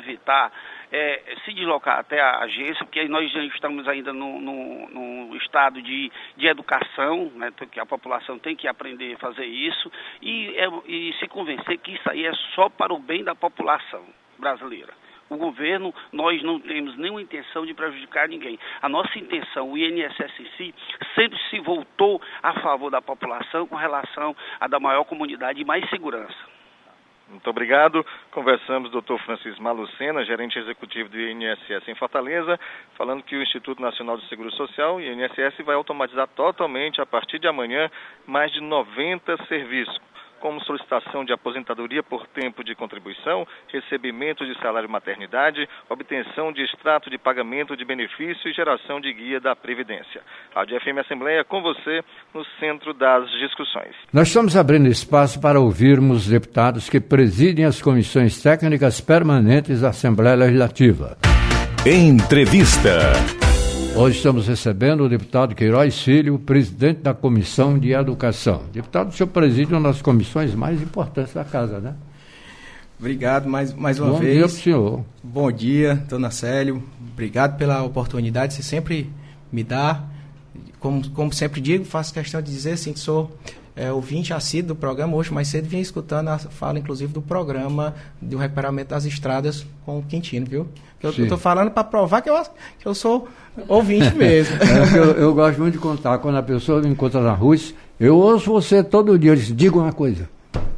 se deslocar até a agência, porque nós já estamos ainda no estado de educação, né, que a população tem que aprender a fazer isso e se convencer que isso aí é só para o bem da população brasileira. O governo, nós não temos nenhuma intenção de prejudicar ninguém. A nossa intenção, o INSS em si, sempre se voltou a favor da população com relação à da maior comunidade e mais segurança. Muito obrigado. Conversamos com o Dr. Francisco Malucena, gerente executivo do INSS em Fortaleza, falando que o Instituto Nacional de Seguro Social, o INSS, vai automatizar totalmente, a partir de amanhã, mais de 90 serviços, como solicitação de aposentadoria por tempo de contribuição, recebimento de salário maternidade, obtenção de extrato de pagamento de benefício e geração de guia da Previdência. Rádio FM Assembleia com você no centro das discussões. Nós estamos abrindo espaço para ouvirmos os deputados que presidem as comissões técnicas permanentes da Assembleia Legislativa. Entrevista. Hoje estamos recebendo o deputado Queiroz Filho, presidente da Comissão de Educação. Deputado, o senhor preside uma das comissões mais importantes da casa, né? Obrigado mais uma vez. Bom dia para o senhor. Bom dia, dona Célio. Obrigado pela oportunidade que você sempre me dá. Como sempre digo, faço questão de dizer assim, que sou ouvinte assíduo do programa. Hoje mais cedo vim escutando a fala, inclusive, do programa do reparamento das estradas com o Quintino, viu? Eu estou falando para provar que eu sou ouvinte mesmo. Eu gosto muito de contar. Quando a pessoa me encontra na rua, eu ouço você todo dia. Eu disse, diga uma coisa.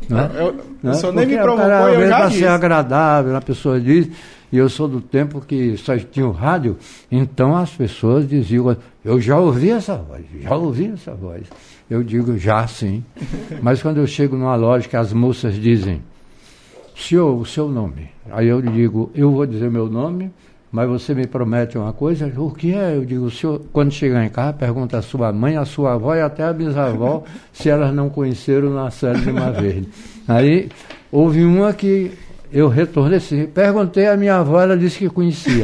O senhor nem me provocou, eu já disse. Para ser agradável, a pessoa diz. E eu sou do tempo que só tinha o rádio, então as pessoas diziam, eu já ouvi essa voz. Eu digo, já sim. Mas quando eu chego numa loja que as moças dizem, senhor, o seu nome. Aí eu digo, eu vou dizer meu nome, mas você me promete uma coisa. O que é? Eu digo, senhor, quando chegar em casa, pergunta a sua mãe, a sua avó e até a bisavó, se elas não conheceram na Série de Mar Verde. Aí houve uma que eu retornei, perguntei à minha avó, ela disse que conhecia.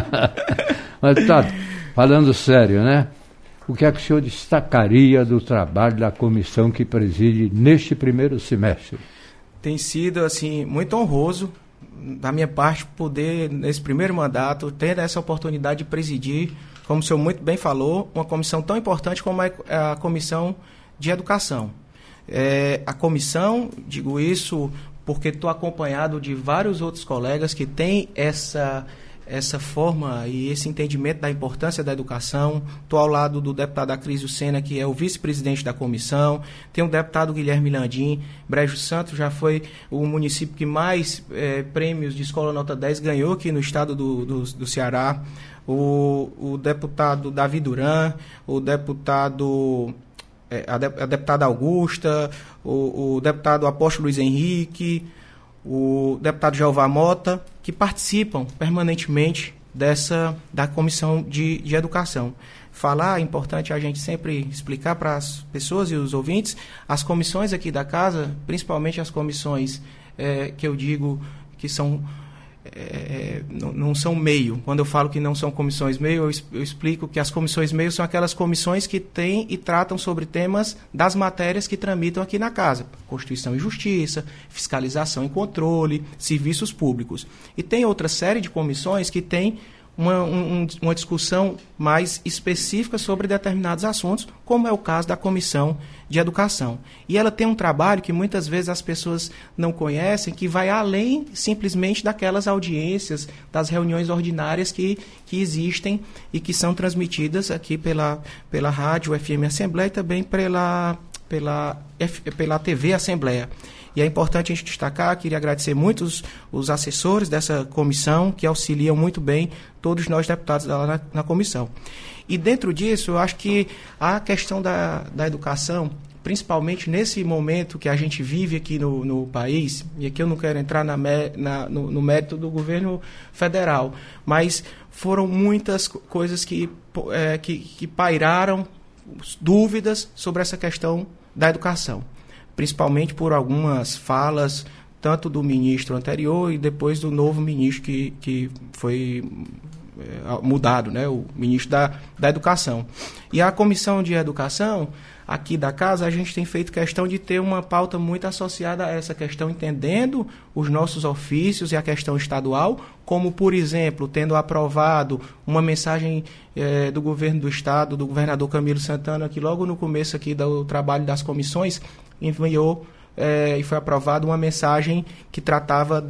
Mas tá, falando sério, né? O que é que o senhor destacaria do trabalho da comissão que preside neste primeiro semestre? Tem sido, assim, muito honroso, da minha parte, poder, nesse primeiro mandato, ter essa oportunidade de presidir, como o senhor muito bem falou, uma comissão tão importante como a Comissão de Educação. A comissão, digo isso porque estou acompanhado de vários outros colegas que têm essa forma e esse entendimento da importância da educação. Estou ao lado do deputado Acrísio Sena, que é o vice-presidente da comissão. Tem o deputado Guilherme Landim. Brejo Santo já foi o município que mais prêmios de Escola Nota 10 ganhou aqui no estado do Ceará. O deputado Davi Duran, o deputado... a deputada Augusta, o deputado Apóstolo Luiz Henrique, o deputado Jeová Mota, que participam permanentemente da Comissão de Educação. É importante a gente sempre explicar para as pessoas e os ouvintes, as comissões aqui da casa, principalmente as comissões que eu digo que são... não são meio. Quando eu falo que não são comissões meio, eu explico que as comissões meio são aquelas comissões que têm e tratam sobre temas das matérias que tramitam aqui na casa. Constituição e Justiça, fiscalização e controle, serviços públicos. E tem outra série de comissões que têm uma discussão mais específica sobre determinados assuntos, como é o caso da Comissão de Educação. E ela tem um trabalho que muitas vezes as pessoas não conhecem, que vai além simplesmente daquelas audiências, das reuniões ordinárias que existem e que são transmitidas aqui pela Rádio FM Assembleia e também pela TV Assembleia. E é importante a gente destacar, queria agradecer muito os assessores dessa comissão, que auxiliam muito bem todos nós deputados lá na comissão. E dentro disso, eu acho que a questão da educação, principalmente nesse momento que a gente vive aqui no país, e aqui eu não quero entrar no mérito do governo federal, mas foram muitas coisas que pairaram dúvidas sobre essa questão da educação. principalmente por algumas falas, tanto do ministro anterior e depois do novo ministro que foi mudado, né, o ministro da Educação. E a Comissão de Educação, aqui da casa, a gente tem feito questão de ter uma pauta muito associada a essa questão, entendendo os nossos ofícios e a questão estadual, como, por exemplo, tendo aprovado uma mensagem do governo do estado, do governador Camilo Santana, que logo no começo aqui do trabalho das comissões, enviou e foi aprovada uma mensagem que tratava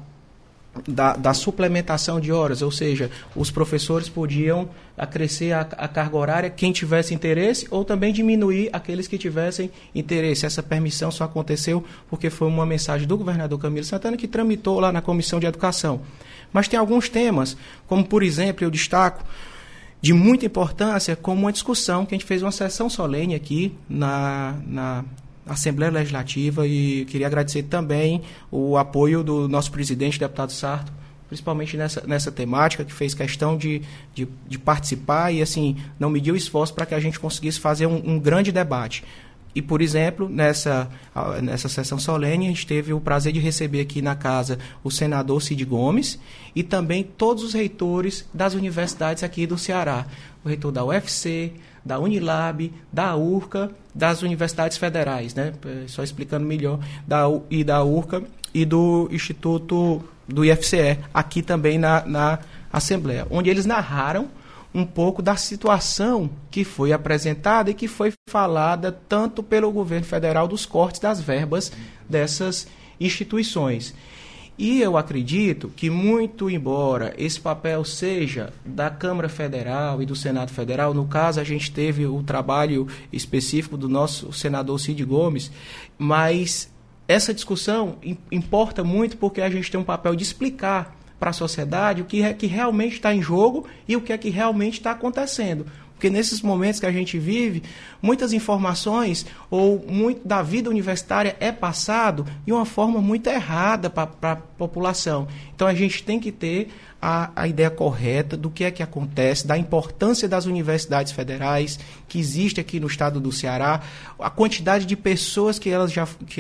da suplementação de horas, ou seja, os professores podiam acrescer a carga horária quem tivesse interesse ou também diminuir aqueles que tivessem interesse. Essa permissão só aconteceu porque foi uma mensagem do governador Camilo Santana que tramitou lá na Comissão de Educação. Mas tem alguns temas, como por exemplo, eu destaco, de muita importância, como uma discussão que a gente fez uma sessão solene aqui na Assembleia Legislativa, e queria agradecer também o apoio do nosso presidente, deputado Sarto, principalmente nessa temática, que fez questão de participar e assim não mediu esforço para que a gente conseguisse fazer um grande debate. E, por exemplo, nessa sessão solene, a gente teve o prazer de receber aqui na casa o senador Cid Gomes e também todos os reitores das universidades aqui do Ceará. O reitor da UFC, da Unilab, da URCA, das universidades federais, né? Só explicando melhor, da URCA e do Instituto do IFCE, aqui também na Assembleia, onde eles narraram um pouco da situação que foi apresentada e que foi falada tanto pelo governo federal dos cortes das verbas dessas instituições. E eu acredito que, muito embora esse papel seja da Câmara Federal e do Senado Federal, no caso a gente teve o trabalho específico do nosso senador Cid Gomes, mas essa discussão importa muito porque a gente tem um papel de explicar para a sociedade o que é que realmente está em jogo e o que é que realmente está acontecendo. Porque nesses momentos que a gente vive, muitas informações ou muito da vida universitária é passado de uma forma muito errada para a população. Então a gente tem que ter a ideia correta do que é que acontece, da importância das universidades federais que existe aqui no estado do Ceará, a quantidade de pessoas que elas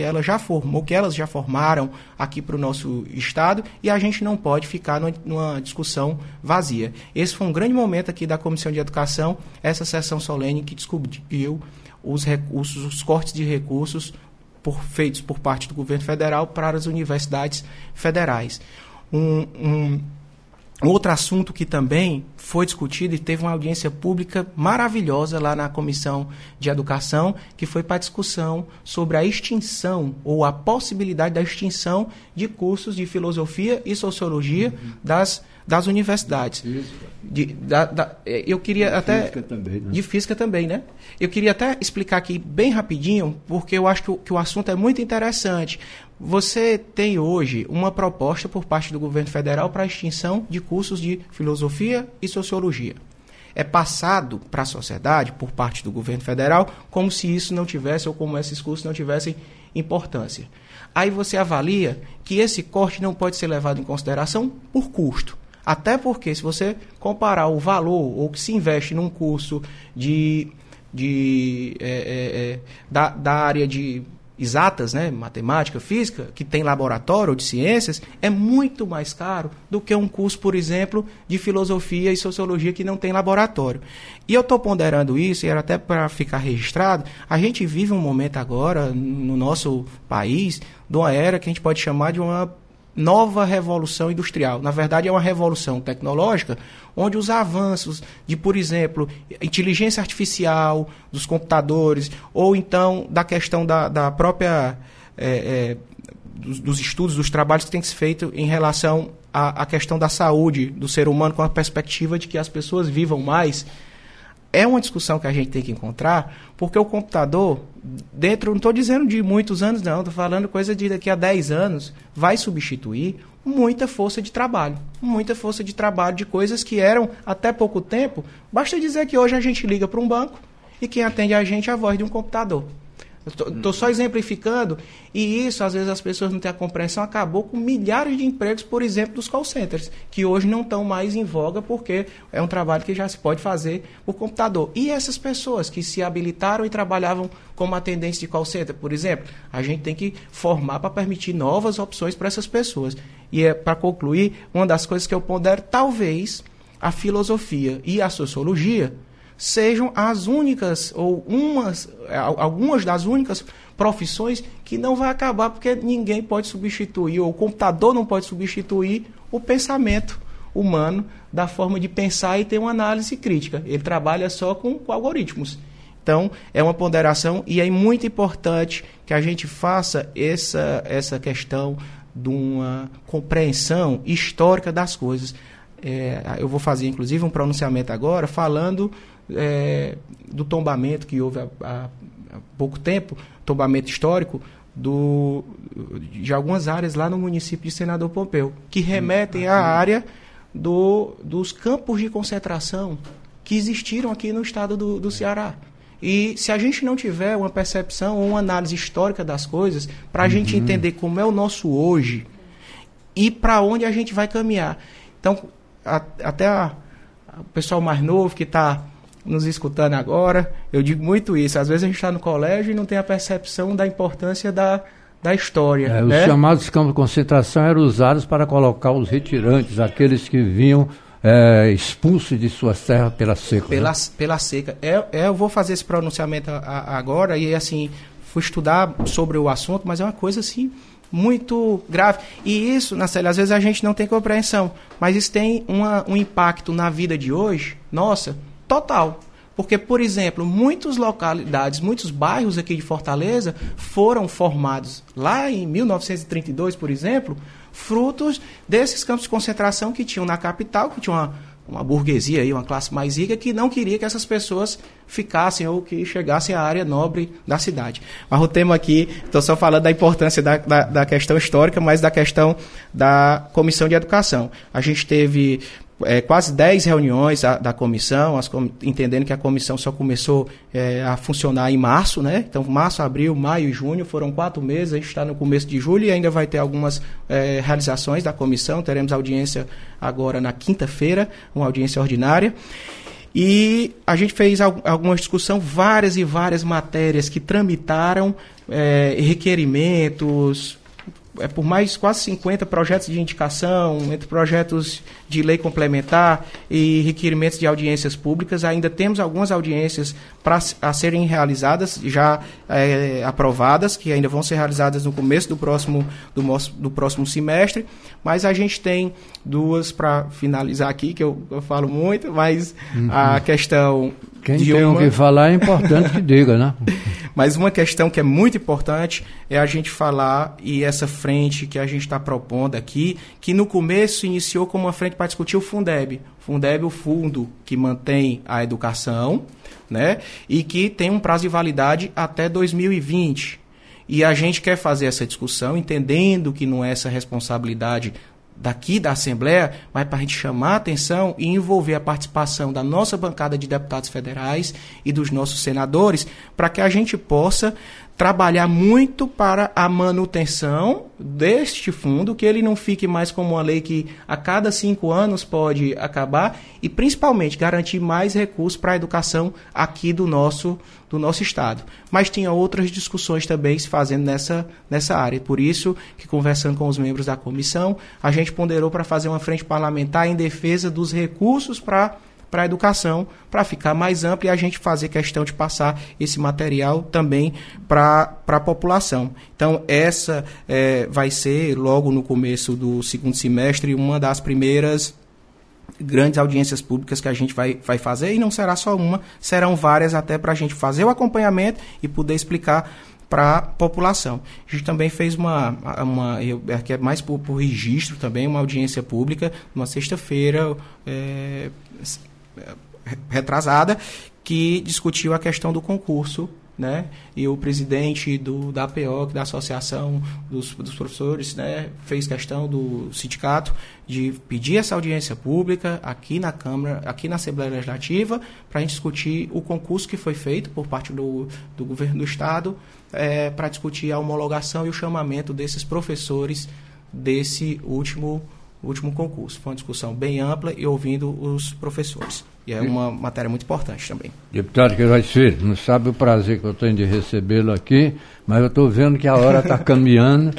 já formaram aqui para o nosso estado, e a gente não pode ficar numa discussão vazia. Esse foi um grande momento aqui da Comissão de Educação, essa sessão solene que discutiu os recursos, os cortes de recursos feitos por parte do governo federal para as universidades federais. Um outro assunto que também foi discutido e teve uma audiência pública maravilhosa lá na Comissão de Educação, que foi para a discussão sobre a extinção ou a possibilidade da extinção de cursos de filosofia e sociologia das universidades. Eu queria até... Física também, né? De física também, né? Eu queria até explicar aqui bem rapidinho, porque eu acho que o assunto é muito interessante. Você tem hoje uma proposta por parte do governo federal para a extinção de cursos de filosofia e sociologia. É passado para a sociedade, por parte do governo federal, como se isso não tivesse, ou como esses cursos não tivessem importância. Aí você avalia que esse corte não pode ser levado em consideração por custo. Até porque, se você comparar o valor ou que se investe num curso da área de exatas, né, matemática, física, que tem laboratório ou de ciências, é muito mais caro do que um curso, por exemplo, de filosofia e sociologia que não tem laboratório. E eu estou ponderando isso, e era até para ficar registrado, a gente vive um momento agora, no nosso país, de uma era que a gente pode chamar de uma nova revolução industrial. Na verdade, é uma revolução tecnológica, onde os avanços de, por exemplo, inteligência artificial, dos computadores, ou então da questão da própria... dos estudos, dos trabalhos que tem que ser feito em relação à questão da saúde do ser humano, com a perspectiva de que as pessoas vivam mais, é uma discussão que a gente tem que encontrar, porque o computador, não estou dizendo de muitos anos, não, estou falando coisa de daqui a 10 anos, vai substituir muita força de trabalho de coisas que eram até pouco tempo. Basta dizer que hoje a gente liga para um banco e quem atende a gente é a voz de um computador. Estou só exemplificando, e isso, às vezes, as pessoas não têm a compreensão, acabou com milhares de empregos, por exemplo, dos call centers, que hoje não estão mais em voga, porque é um trabalho que já se pode fazer por computador. E essas pessoas que se habilitaram e trabalhavam como atendentes de call center, por exemplo. A gente tem que formar para permitir novas opções para essas pessoas. E para concluir, uma das coisas que eu pondero, talvez a filosofia e a sociologia sejam as únicas, ou algumas das únicas profissões que não vai acabar, porque ninguém pode substituir, ou o computador não pode substituir o pensamento humano, da forma de pensar e ter uma análise crítica. Ele trabalha só com algoritmos. Então, é uma ponderação e é muito importante que a gente faça essa questão de uma compreensão histórica das coisas. Eu vou fazer, inclusive, um pronunciamento agora falando do tombamento que houve há pouco tempo, tombamento histórico de algumas áreas lá no município de Senador Pompeu, que remetem à área dos campos de concentração que existiram aqui no estado do Ceará. E se a gente não tiver uma percepção ou uma análise histórica das coisas, para a gente entender como é o nosso hoje e para onde a gente vai caminhar. Então, até o pessoal mais novo que está nos escutando agora, eu digo muito isso. Às vezes a gente está no colégio e não tem a percepção da importância da história. Os chamados campos de concentração eram usados para colocar os retirantes, aqueles que vinham expulsos de suas terras pela seca. Pela seca. Eu vou fazer esse pronunciamento agora e, assim, fui estudar sobre o assunto, mas é uma coisa, assim, muito grave. E isso, Nacelle, às vezes a gente não tem compreensão, mas isso tem um impacto na vida de hoje, nossa, total. Porque, por exemplo, muitas localidades, muitos bairros aqui de Fortaleza foram formados lá em 1932, por exemplo, frutos desses campos de concentração que tinham na capital, que tinha uma burguesia, aí, uma classe mais rica, que não queria que essas pessoas ficassem ou que chegassem à área nobre da cidade. Mas o tema aqui, estou só falando da importância da questão histórica, mas da questão da Comissão de Educação. A gente teve quase 10 reuniões da comissão, entendendo que a comissão só começou a funcionar em março, né? Então, março, abril, maio e junho, foram 4 meses, a gente está no começo de julho e ainda vai ter algumas realizações da comissão. Teremos audiência agora na quinta-feira, uma audiência ordinária. E a gente fez alguma discussão, várias e várias matérias que tramitaram, requerimentos, por mais quase 50 projetos de indicação, entre projetos de lei complementar e requerimentos de audiências públicas. Ainda temos algumas audiências a serem realizadas, já aprovadas, que ainda vão ser realizadas no começo do próximo semestre, mas a gente tem 2 para finalizar aqui, que eu falo muito, mas a questão... Quem tem o que falar é importante que diga, né? Mas uma questão que é muito importante é a gente falar, e essa frente que a gente está propondo aqui, que no começo iniciou como uma frente para discutir o Fundeb. Fundeb é o fundo que mantém a educação, né? E que tem um prazo de validade até 2020. E a gente quer fazer essa discussão, entendendo que não é essa responsabilidade daqui da Assembleia, mas para a gente chamar a atenção e envolver a participação da nossa bancada de deputados federais e dos nossos senadores, para que a gente possa trabalhar muito para a manutenção deste fundo, que ele não fique mais como uma lei que a cada 5 anos pode acabar, e principalmente garantir mais recursos para a educação aqui do nosso estado. Mas tinha outras discussões também se fazendo nessa área, por isso que, conversando com os membros da comissão, a gente ponderou para fazer uma frente parlamentar em defesa dos recursos para a educação, para ficar mais amplo e a gente fazer questão de passar esse material também para a população. Então, essa vai ser, logo no começo do segundo semestre, uma das primeiras grandes audiências públicas que a gente vai fazer, e não será só uma, serão várias até para a gente fazer o acompanhamento e poder explicar para a população. A gente também fez que é mais por registro também, uma audiência pública, uma sexta-feira retrasada, que discutiu a questão do concurso, né? E o presidente da APO, da Associação dos Professores, né, fez questão do sindicato de pedir essa audiência pública aqui na Câmara, aqui na Assembleia Legislativa, para a gente discutir o concurso que foi feito por parte do governo do Estado, para discutir a homologação e o chamamento desses professores desse último último concurso. Foi uma discussão bem ampla e ouvindo os professores. E é uma matéria muito importante também. Deputado Queiroz Filho, não sabe o prazer que eu tenho de recebê-lo aqui, mas eu estou vendo que a hora está caminhando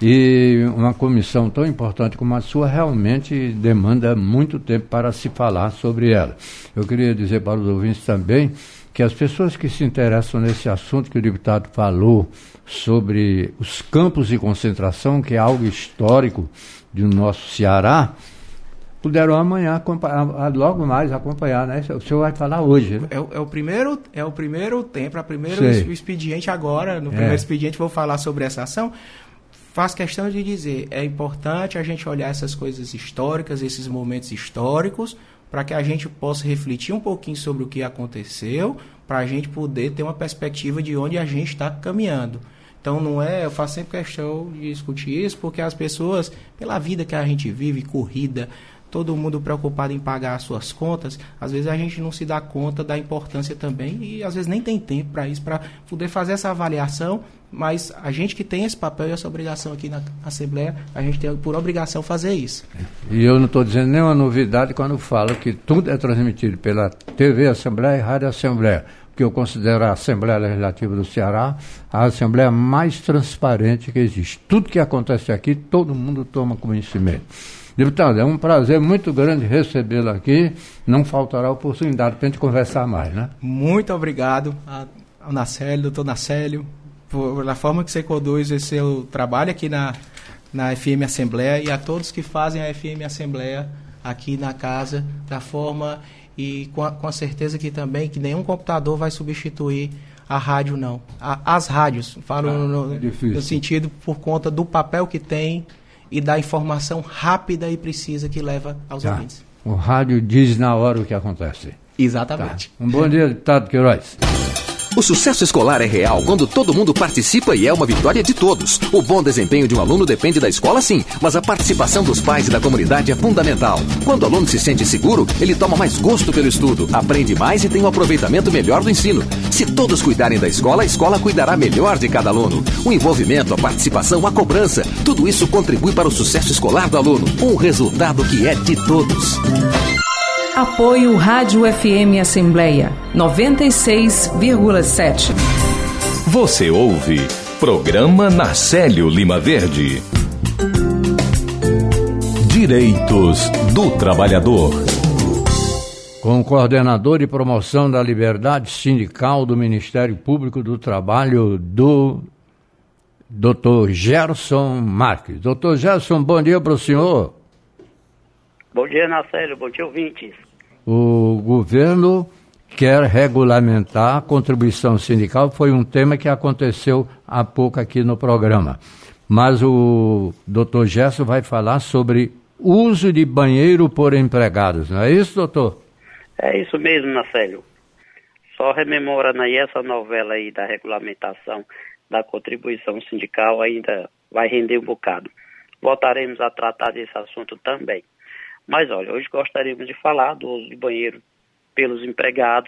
e uma comissão tão importante como a sua realmente demanda muito tempo para se falar sobre ela. Eu queria dizer para os ouvintes também que as pessoas que se interessam nesse assunto que o deputado falou sobre os campos de concentração, que é algo histórico do nosso Ceará, puderam amanhã logo mais acompanhar, né? O senhor vai falar hoje, né? É o primeiro tempo, o expediente agora, no primeiro expediente vou falar sobre essa ação. Faço questão de dizer, é importante a gente olhar essas coisas históricas, esses momentos históricos, para que a gente possa refletir um pouquinho sobre o que aconteceu, para a gente poder ter uma perspectiva de onde a gente está caminhando. Então eu faço sempre questão de discutir isso, porque as pessoas, pela vida que a gente vive, corrida, todo mundo preocupado em pagar as suas contas, às vezes a gente não se dá conta da importância também e às vezes nem tem tempo para isso, para poder fazer essa avaliação, mas a gente que tem esse papel e essa obrigação aqui na Assembleia, a gente tem por obrigação fazer isso. E eu não estou dizendo nenhuma novidade quando falo que tudo é transmitido pela TV Assembleia e Rádio Assembleia, que eu considero a Assembleia Legislativa do Ceará a Assembleia mais transparente que existe. Tudo que acontece aqui, todo mundo toma conhecimento. Deputado, é um prazer muito grande recebê-lo aqui. Não faltará oportunidade para a gente conversar mais, né? Muito obrigado ao Nacélio, doutor Nacélio, pela forma que você conduz esse seu trabalho aqui na FM Assembleia e a todos que fazem a FM Assembleia aqui na casa, da forma e com a certeza que também que nenhum computador vai substituir a rádio, não. As rádios, falo no sentido por conta do papel que tem e da informação rápida e precisa que leva aos ouvintes. O rádio diz na hora o que acontece. Exatamente. Um bom dia, deputado Queiroz. O sucesso escolar é real quando todo mundo participa e é uma vitória de todos. O bom desempenho de um aluno depende da escola, sim, mas a participação dos pais e da comunidade é fundamental. Quando o aluno se sente seguro, ele toma mais gosto pelo estudo, aprende mais e tem um aproveitamento melhor do ensino. Se todos cuidarem da escola, a escola cuidará melhor de cada aluno. O envolvimento, a participação, a cobrança, tudo isso contribui para o sucesso escolar do aluno. Um resultado que é de todos. Apoio Rádio FM Assembleia 96,7. Você ouve Programa Nacélio Lima Verde. Direitos do Trabalhador. Com o coordenador de promoção da liberdade sindical do Ministério Público do Trabalho, do Dr. Gerson Marques. Dr. Gerson, bom dia para o senhor. Bom dia, Nacélio. Bom dia, ouvintes. O governo quer regulamentar a contribuição sindical, foi um tema que aconteceu há pouco aqui no programa. Mas o doutor Gerson vai falar sobre uso de banheiro por empregados, não é isso, doutor? É isso mesmo, Nacélio. Só rememorando aí essa novela aí da regulamentação da contribuição sindical, ainda vai render um bocado. Voltaremos a tratar desse assunto também. Mas olha, hoje gostaríamos de falar do uso de banheiro pelos empregados,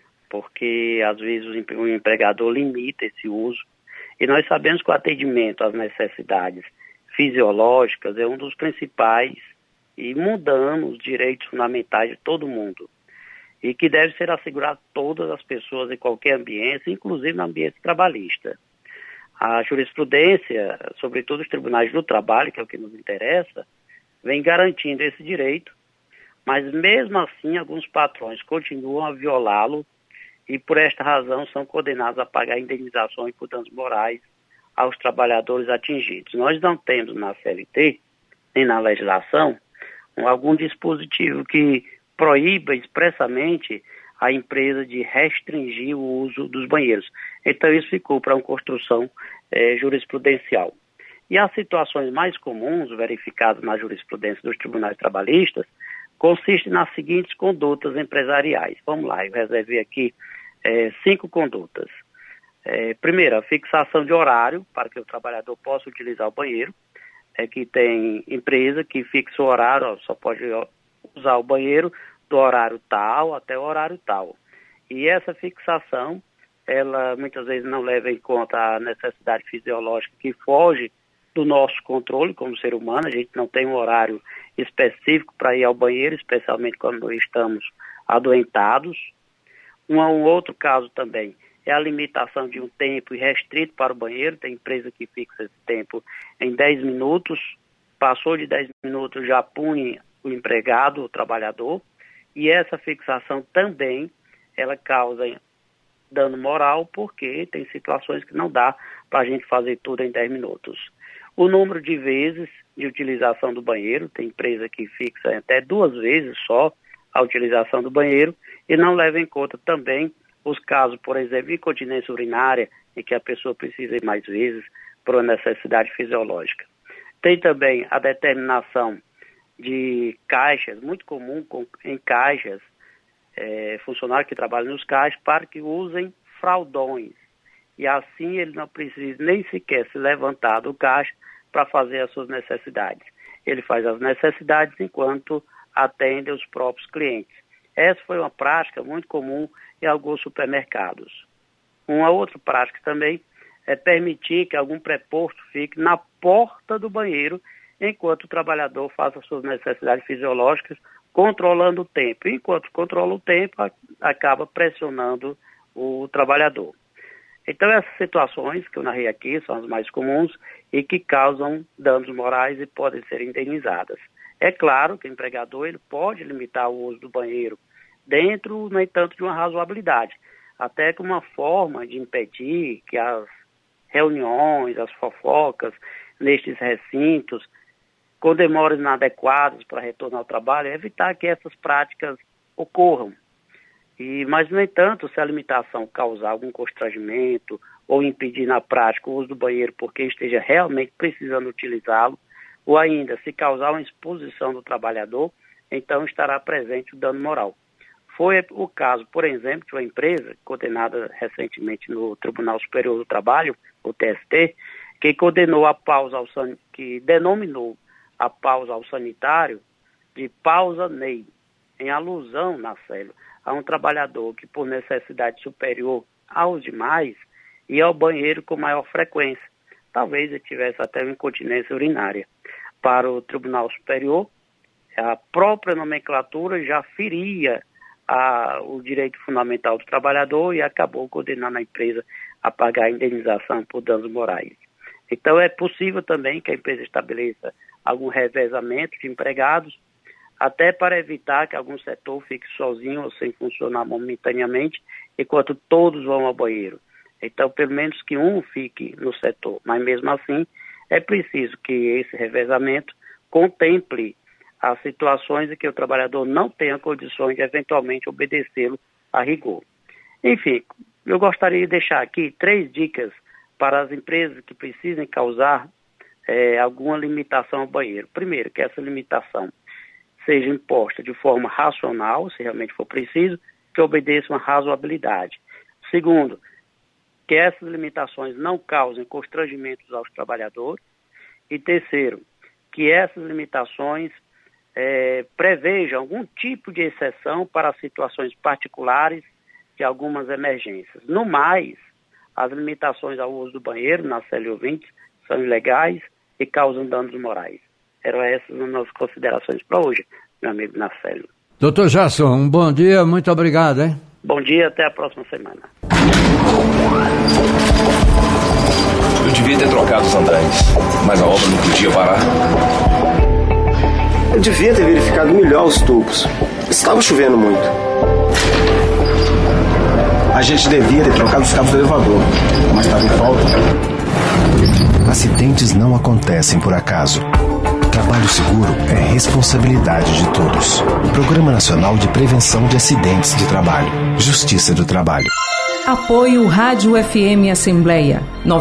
porque às vezes o empregador limita esse uso. E nós sabemos que o atendimento às necessidades fisiológicas é um dos principais e mudando os direitos fundamentais de todo mundo. E que deve ser assegurado a todas as pessoas em qualquer ambiente, inclusive no ambiente trabalhista. A jurisprudência, sobretudo os tribunais do trabalho, que é o que nos interessa, vem garantindo esse direito, mas mesmo assim alguns patrões continuam a violá-lo e por esta razão são condenados a pagar indenizações por danos morais aos trabalhadores atingidos. Nós não temos na CLT, nem na legislação, algum dispositivo que proíba expressamente a empresa de restringir o uso dos banheiros. Então isso ficou para uma construção jurisprudencial. E as situações mais comuns verificadas na jurisprudência dos tribunais trabalhistas consistem nas seguintes condutas empresariais. Vamos lá, eu reservei aqui 5 condutas. Primeiro, a fixação de horário para que o trabalhador possa utilizar o banheiro. Que tem empresa que fixa o horário, só pode usar o banheiro do horário tal até o horário tal. E essa fixação, ela muitas vezes não leva em conta a necessidade fisiológica que foge do nosso controle como ser humano. A gente não tem um horário específico para ir ao banheiro, especialmente quando estamos adoentados. Um outro caso também é a limitação de um tempo restrito para o banheiro. Tem empresa que fixa esse tempo em 10 minutos. Passou de 10 minutos, já pune o empregado, o trabalhador. E essa fixação também, ela causa dano moral, porque tem situações que não dá para a gente fazer tudo em 10 minutos. O número de vezes de utilização do banheiro, tem empresa que fixa até 2 vezes só a utilização do banheiro e não leva em conta também os casos, por exemplo, de incontinência urinária, em que a pessoa precisa ir mais vezes por uma necessidade fisiológica. Tem também a determinação de caixas, muito comum em caixas, funcionários que trabalham nos caixas, para que usem fraldões. E assim ele não precisa nem sequer se levantar do caixa para fazer as suas necessidades. Ele faz as necessidades enquanto atende os próprios clientes. Essa foi uma prática muito comum em alguns supermercados. Uma outra prática também é permitir que algum preposto fique na porta do banheiro enquanto o trabalhador faz as suas necessidades fisiológicas, controlando o tempo. Enquanto controla o tempo, acaba pressionando o trabalhador. Então, essas situações que eu narrei aqui são as mais comuns e que causam danos morais e podem ser indenizadas. É claro que o empregador ele pode limitar o uso do banheiro dentro, no entanto, de uma razoabilidade. Até que uma forma de impedir que as reuniões, as fofocas nestes recintos, com demoras inadequadas para retornar ao trabalho, é evitar que essas práticas ocorram. Mas, no entanto, se a limitação causar algum constrangimento ou impedir na prática o uso do banheiro porque esteja realmente precisando utilizá-lo, ou ainda se causar uma exposição do trabalhador, então estará presente o dano moral. Foi o caso, por exemplo, de uma empresa condenada recentemente no Tribunal Superior do Trabalho, o TST, que denominou a pausa ao sanitário de pausa NEI, em alusão, Nacélio, a um trabalhador que, por necessidade superior aos demais, ia ao banheiro com maior frequência. Talvez ele tivesse até uma incontinência urinária. Para o Tribunal Superior, a própria nomenclatura já feria o direito fundamental do trabalhador e acabou condenando a empresa a pagar a indenização por danos morais. Então, é possível também que a empresa estabeleça algum revezamento de empregados, até para evitar que algum setor fique sozinho ou sem funcionar momentaneamente, enquanto todos vão ao banheiro. Então, pelo menos que um fique no setor. Mas, mesmo assim, é preciso que esse revezamento contemple as situações em que o trabalhador não tenha condições de, eventualmente, obedecê-lo a rigor. Enfim, eu gostaria de deixar aqui 3 dicas para as empresas que precisem causar alguma limitação ao banheiro. Primeiro, que essa limitação seja imposta de forma racional, se realmente for preciso, que obedeça uma razoabilidade. Segundo, que essas limitações não causem constrangimentos aos trabalhadores. E terceiro, que essas limitações prevejam algum tipo de exceção para situações particulares de algumas emergências. No mais, as limitações ao uso do banheiro, Nacélio ouvintes, são ilegais e causam danos morais. Eram essas as nossas considerações para hoje, meu amigo Nacélio. Doutor Jason, um bom dia, muito obrigado, hein? Bom dia, até a próxima semana. Eu devia ter trocado os andaimes, mas a obra não podia parar. Eu devia ter verificado melhor os tubos. Estava chovendo muito. A gente devia ter trocado os cabos do elevador, mas estava em falta. Acidentes não acontecem por acaso. Trabalho seguro é responsabilidade de todos. Programa Nacional de Prevenção de Acidentes de Trabalho. Justiça do Trabalho. Apoio Rádio FM Assembleia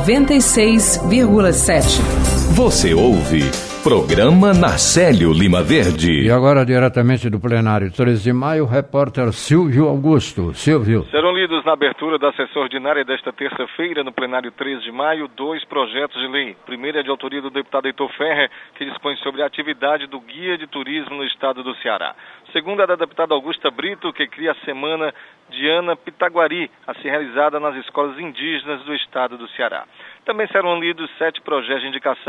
96,7. Você ouve Programa Nacélio Lima Verde. E agora, diretamente do plenário 13 de maio, o repórter Silvio Augusto. Silvio. Serão lidos na abertura da sessão ordinária desta terça-feira, no plenário 13 de maio, 2 projetos de lei. O primeiro é de autoria do deputado Heitor Ferrer, que dispõe sobre a atividade do Guia de Turismo no estado do Ceará. O segundo é da deputada Augusta Brito, que cria a Semana Diana Pitaguari, a ser realizada nas escolas indígenas do estado do Ceará. Também serão lidos 7 projetos de indicação,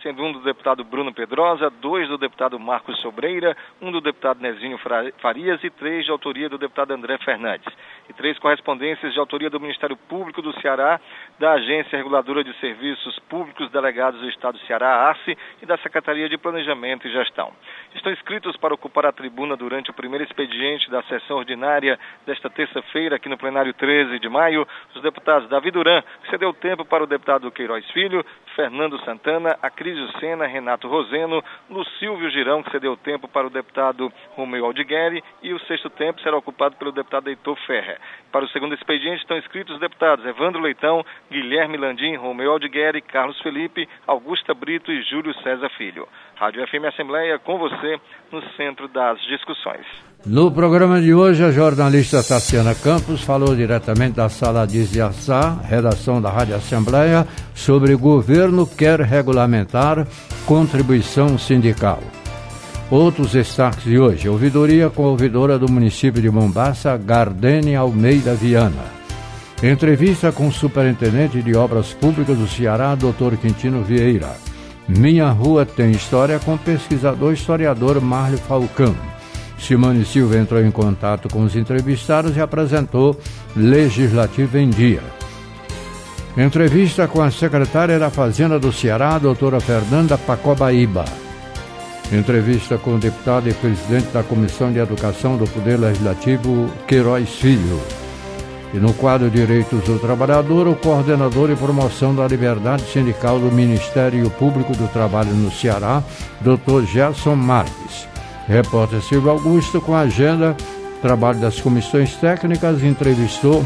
sendo um do deputado Bruno Pedrosa, 2 do deputado Marcos Sobreira, 1 do deputado Nezinho Farias e 3 de autoria do deputado André Fernandes. E 3 correspondências de autoria do Ministério Público do Ceará, da Agência Reguladora de Serviços Públicos Delegados do Estado do Ceará, ARCE, e da Secretaria de Planejamento e Gestão. Estão inscritos para ocupar a tribuna durante o primeiro expediente da sessão ordinária desta terça-feira, aqui no plenário 13 de maio, os deputados Davi Duran, que cedeu tempo para o deputado Queiroz Filho, Fernando Santana, Acrísio Sena, Renato Roseno, Lucílvio Girão, que cedeu tempo para o deputado Romeu Aldigueri, e o 6º tempo será ocupado pelo deputado Heitor Ferrer. Para o segundo expediente estão inscritos os deputados Evandro Leitão, Guilherme Landim, Romeu Aldigueri, Carlos Felipe, Augusta Brito e Júlio César Filho. Rádio FM Assembleia, com você, no centro das discussões. No programa de hoje, a jornalista Tassiana Campos falou diretamente da Sala de Ziaçá, redação da Rádio Assembleia, sobre o governo quer regulamentar contribuição sindical. Outros destaques de hoje: ouvidoria com a ouvidora do município de Mombaça, Gardene Almeida Viana. Entrevista com o superintendente de obras públicas do Ceará, Dr. Quintino Vieira. Minha Rua Tem História, com o pesquisador historiador Márcio Falcão. Simone Silva entrou em contato com os entrevistados e apresentou Legislativo em Dia. Entrevista com a secretária da Fazenda do Ceará, doutora Fernanda Pacobaíba. Entrevista com o deputado e presidente da Comissão de Educação do Poder Legislativo, Queiroz Filho. E no quadro Direitos do Trabalhador, o coordenador e promoção da liberdade sindical do Ministério Público do Trabalho no Ceará, Dr. Gerson Marques. Repórter Silvio Augusto, com a agenda trabalho das comissões técnicas, entrevistou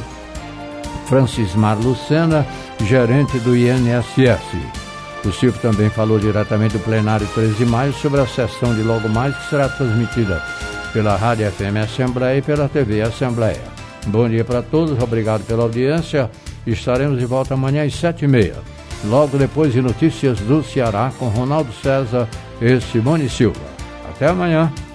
Francismar Lucena, gerente do INSS. O Silvio também falou diretamente do plenário 13 de maio sobre a sessão de logo mais, que será transmitida pela Rádio FM Assembleia e pela TV Assembleia. Bom dia para todos, obrigado pela audiência. Estaremos de volta amanhã às 7h30. Logo depois de Notícias do Ceará, com Ronaldo César e Simone Silva. Até amanhã.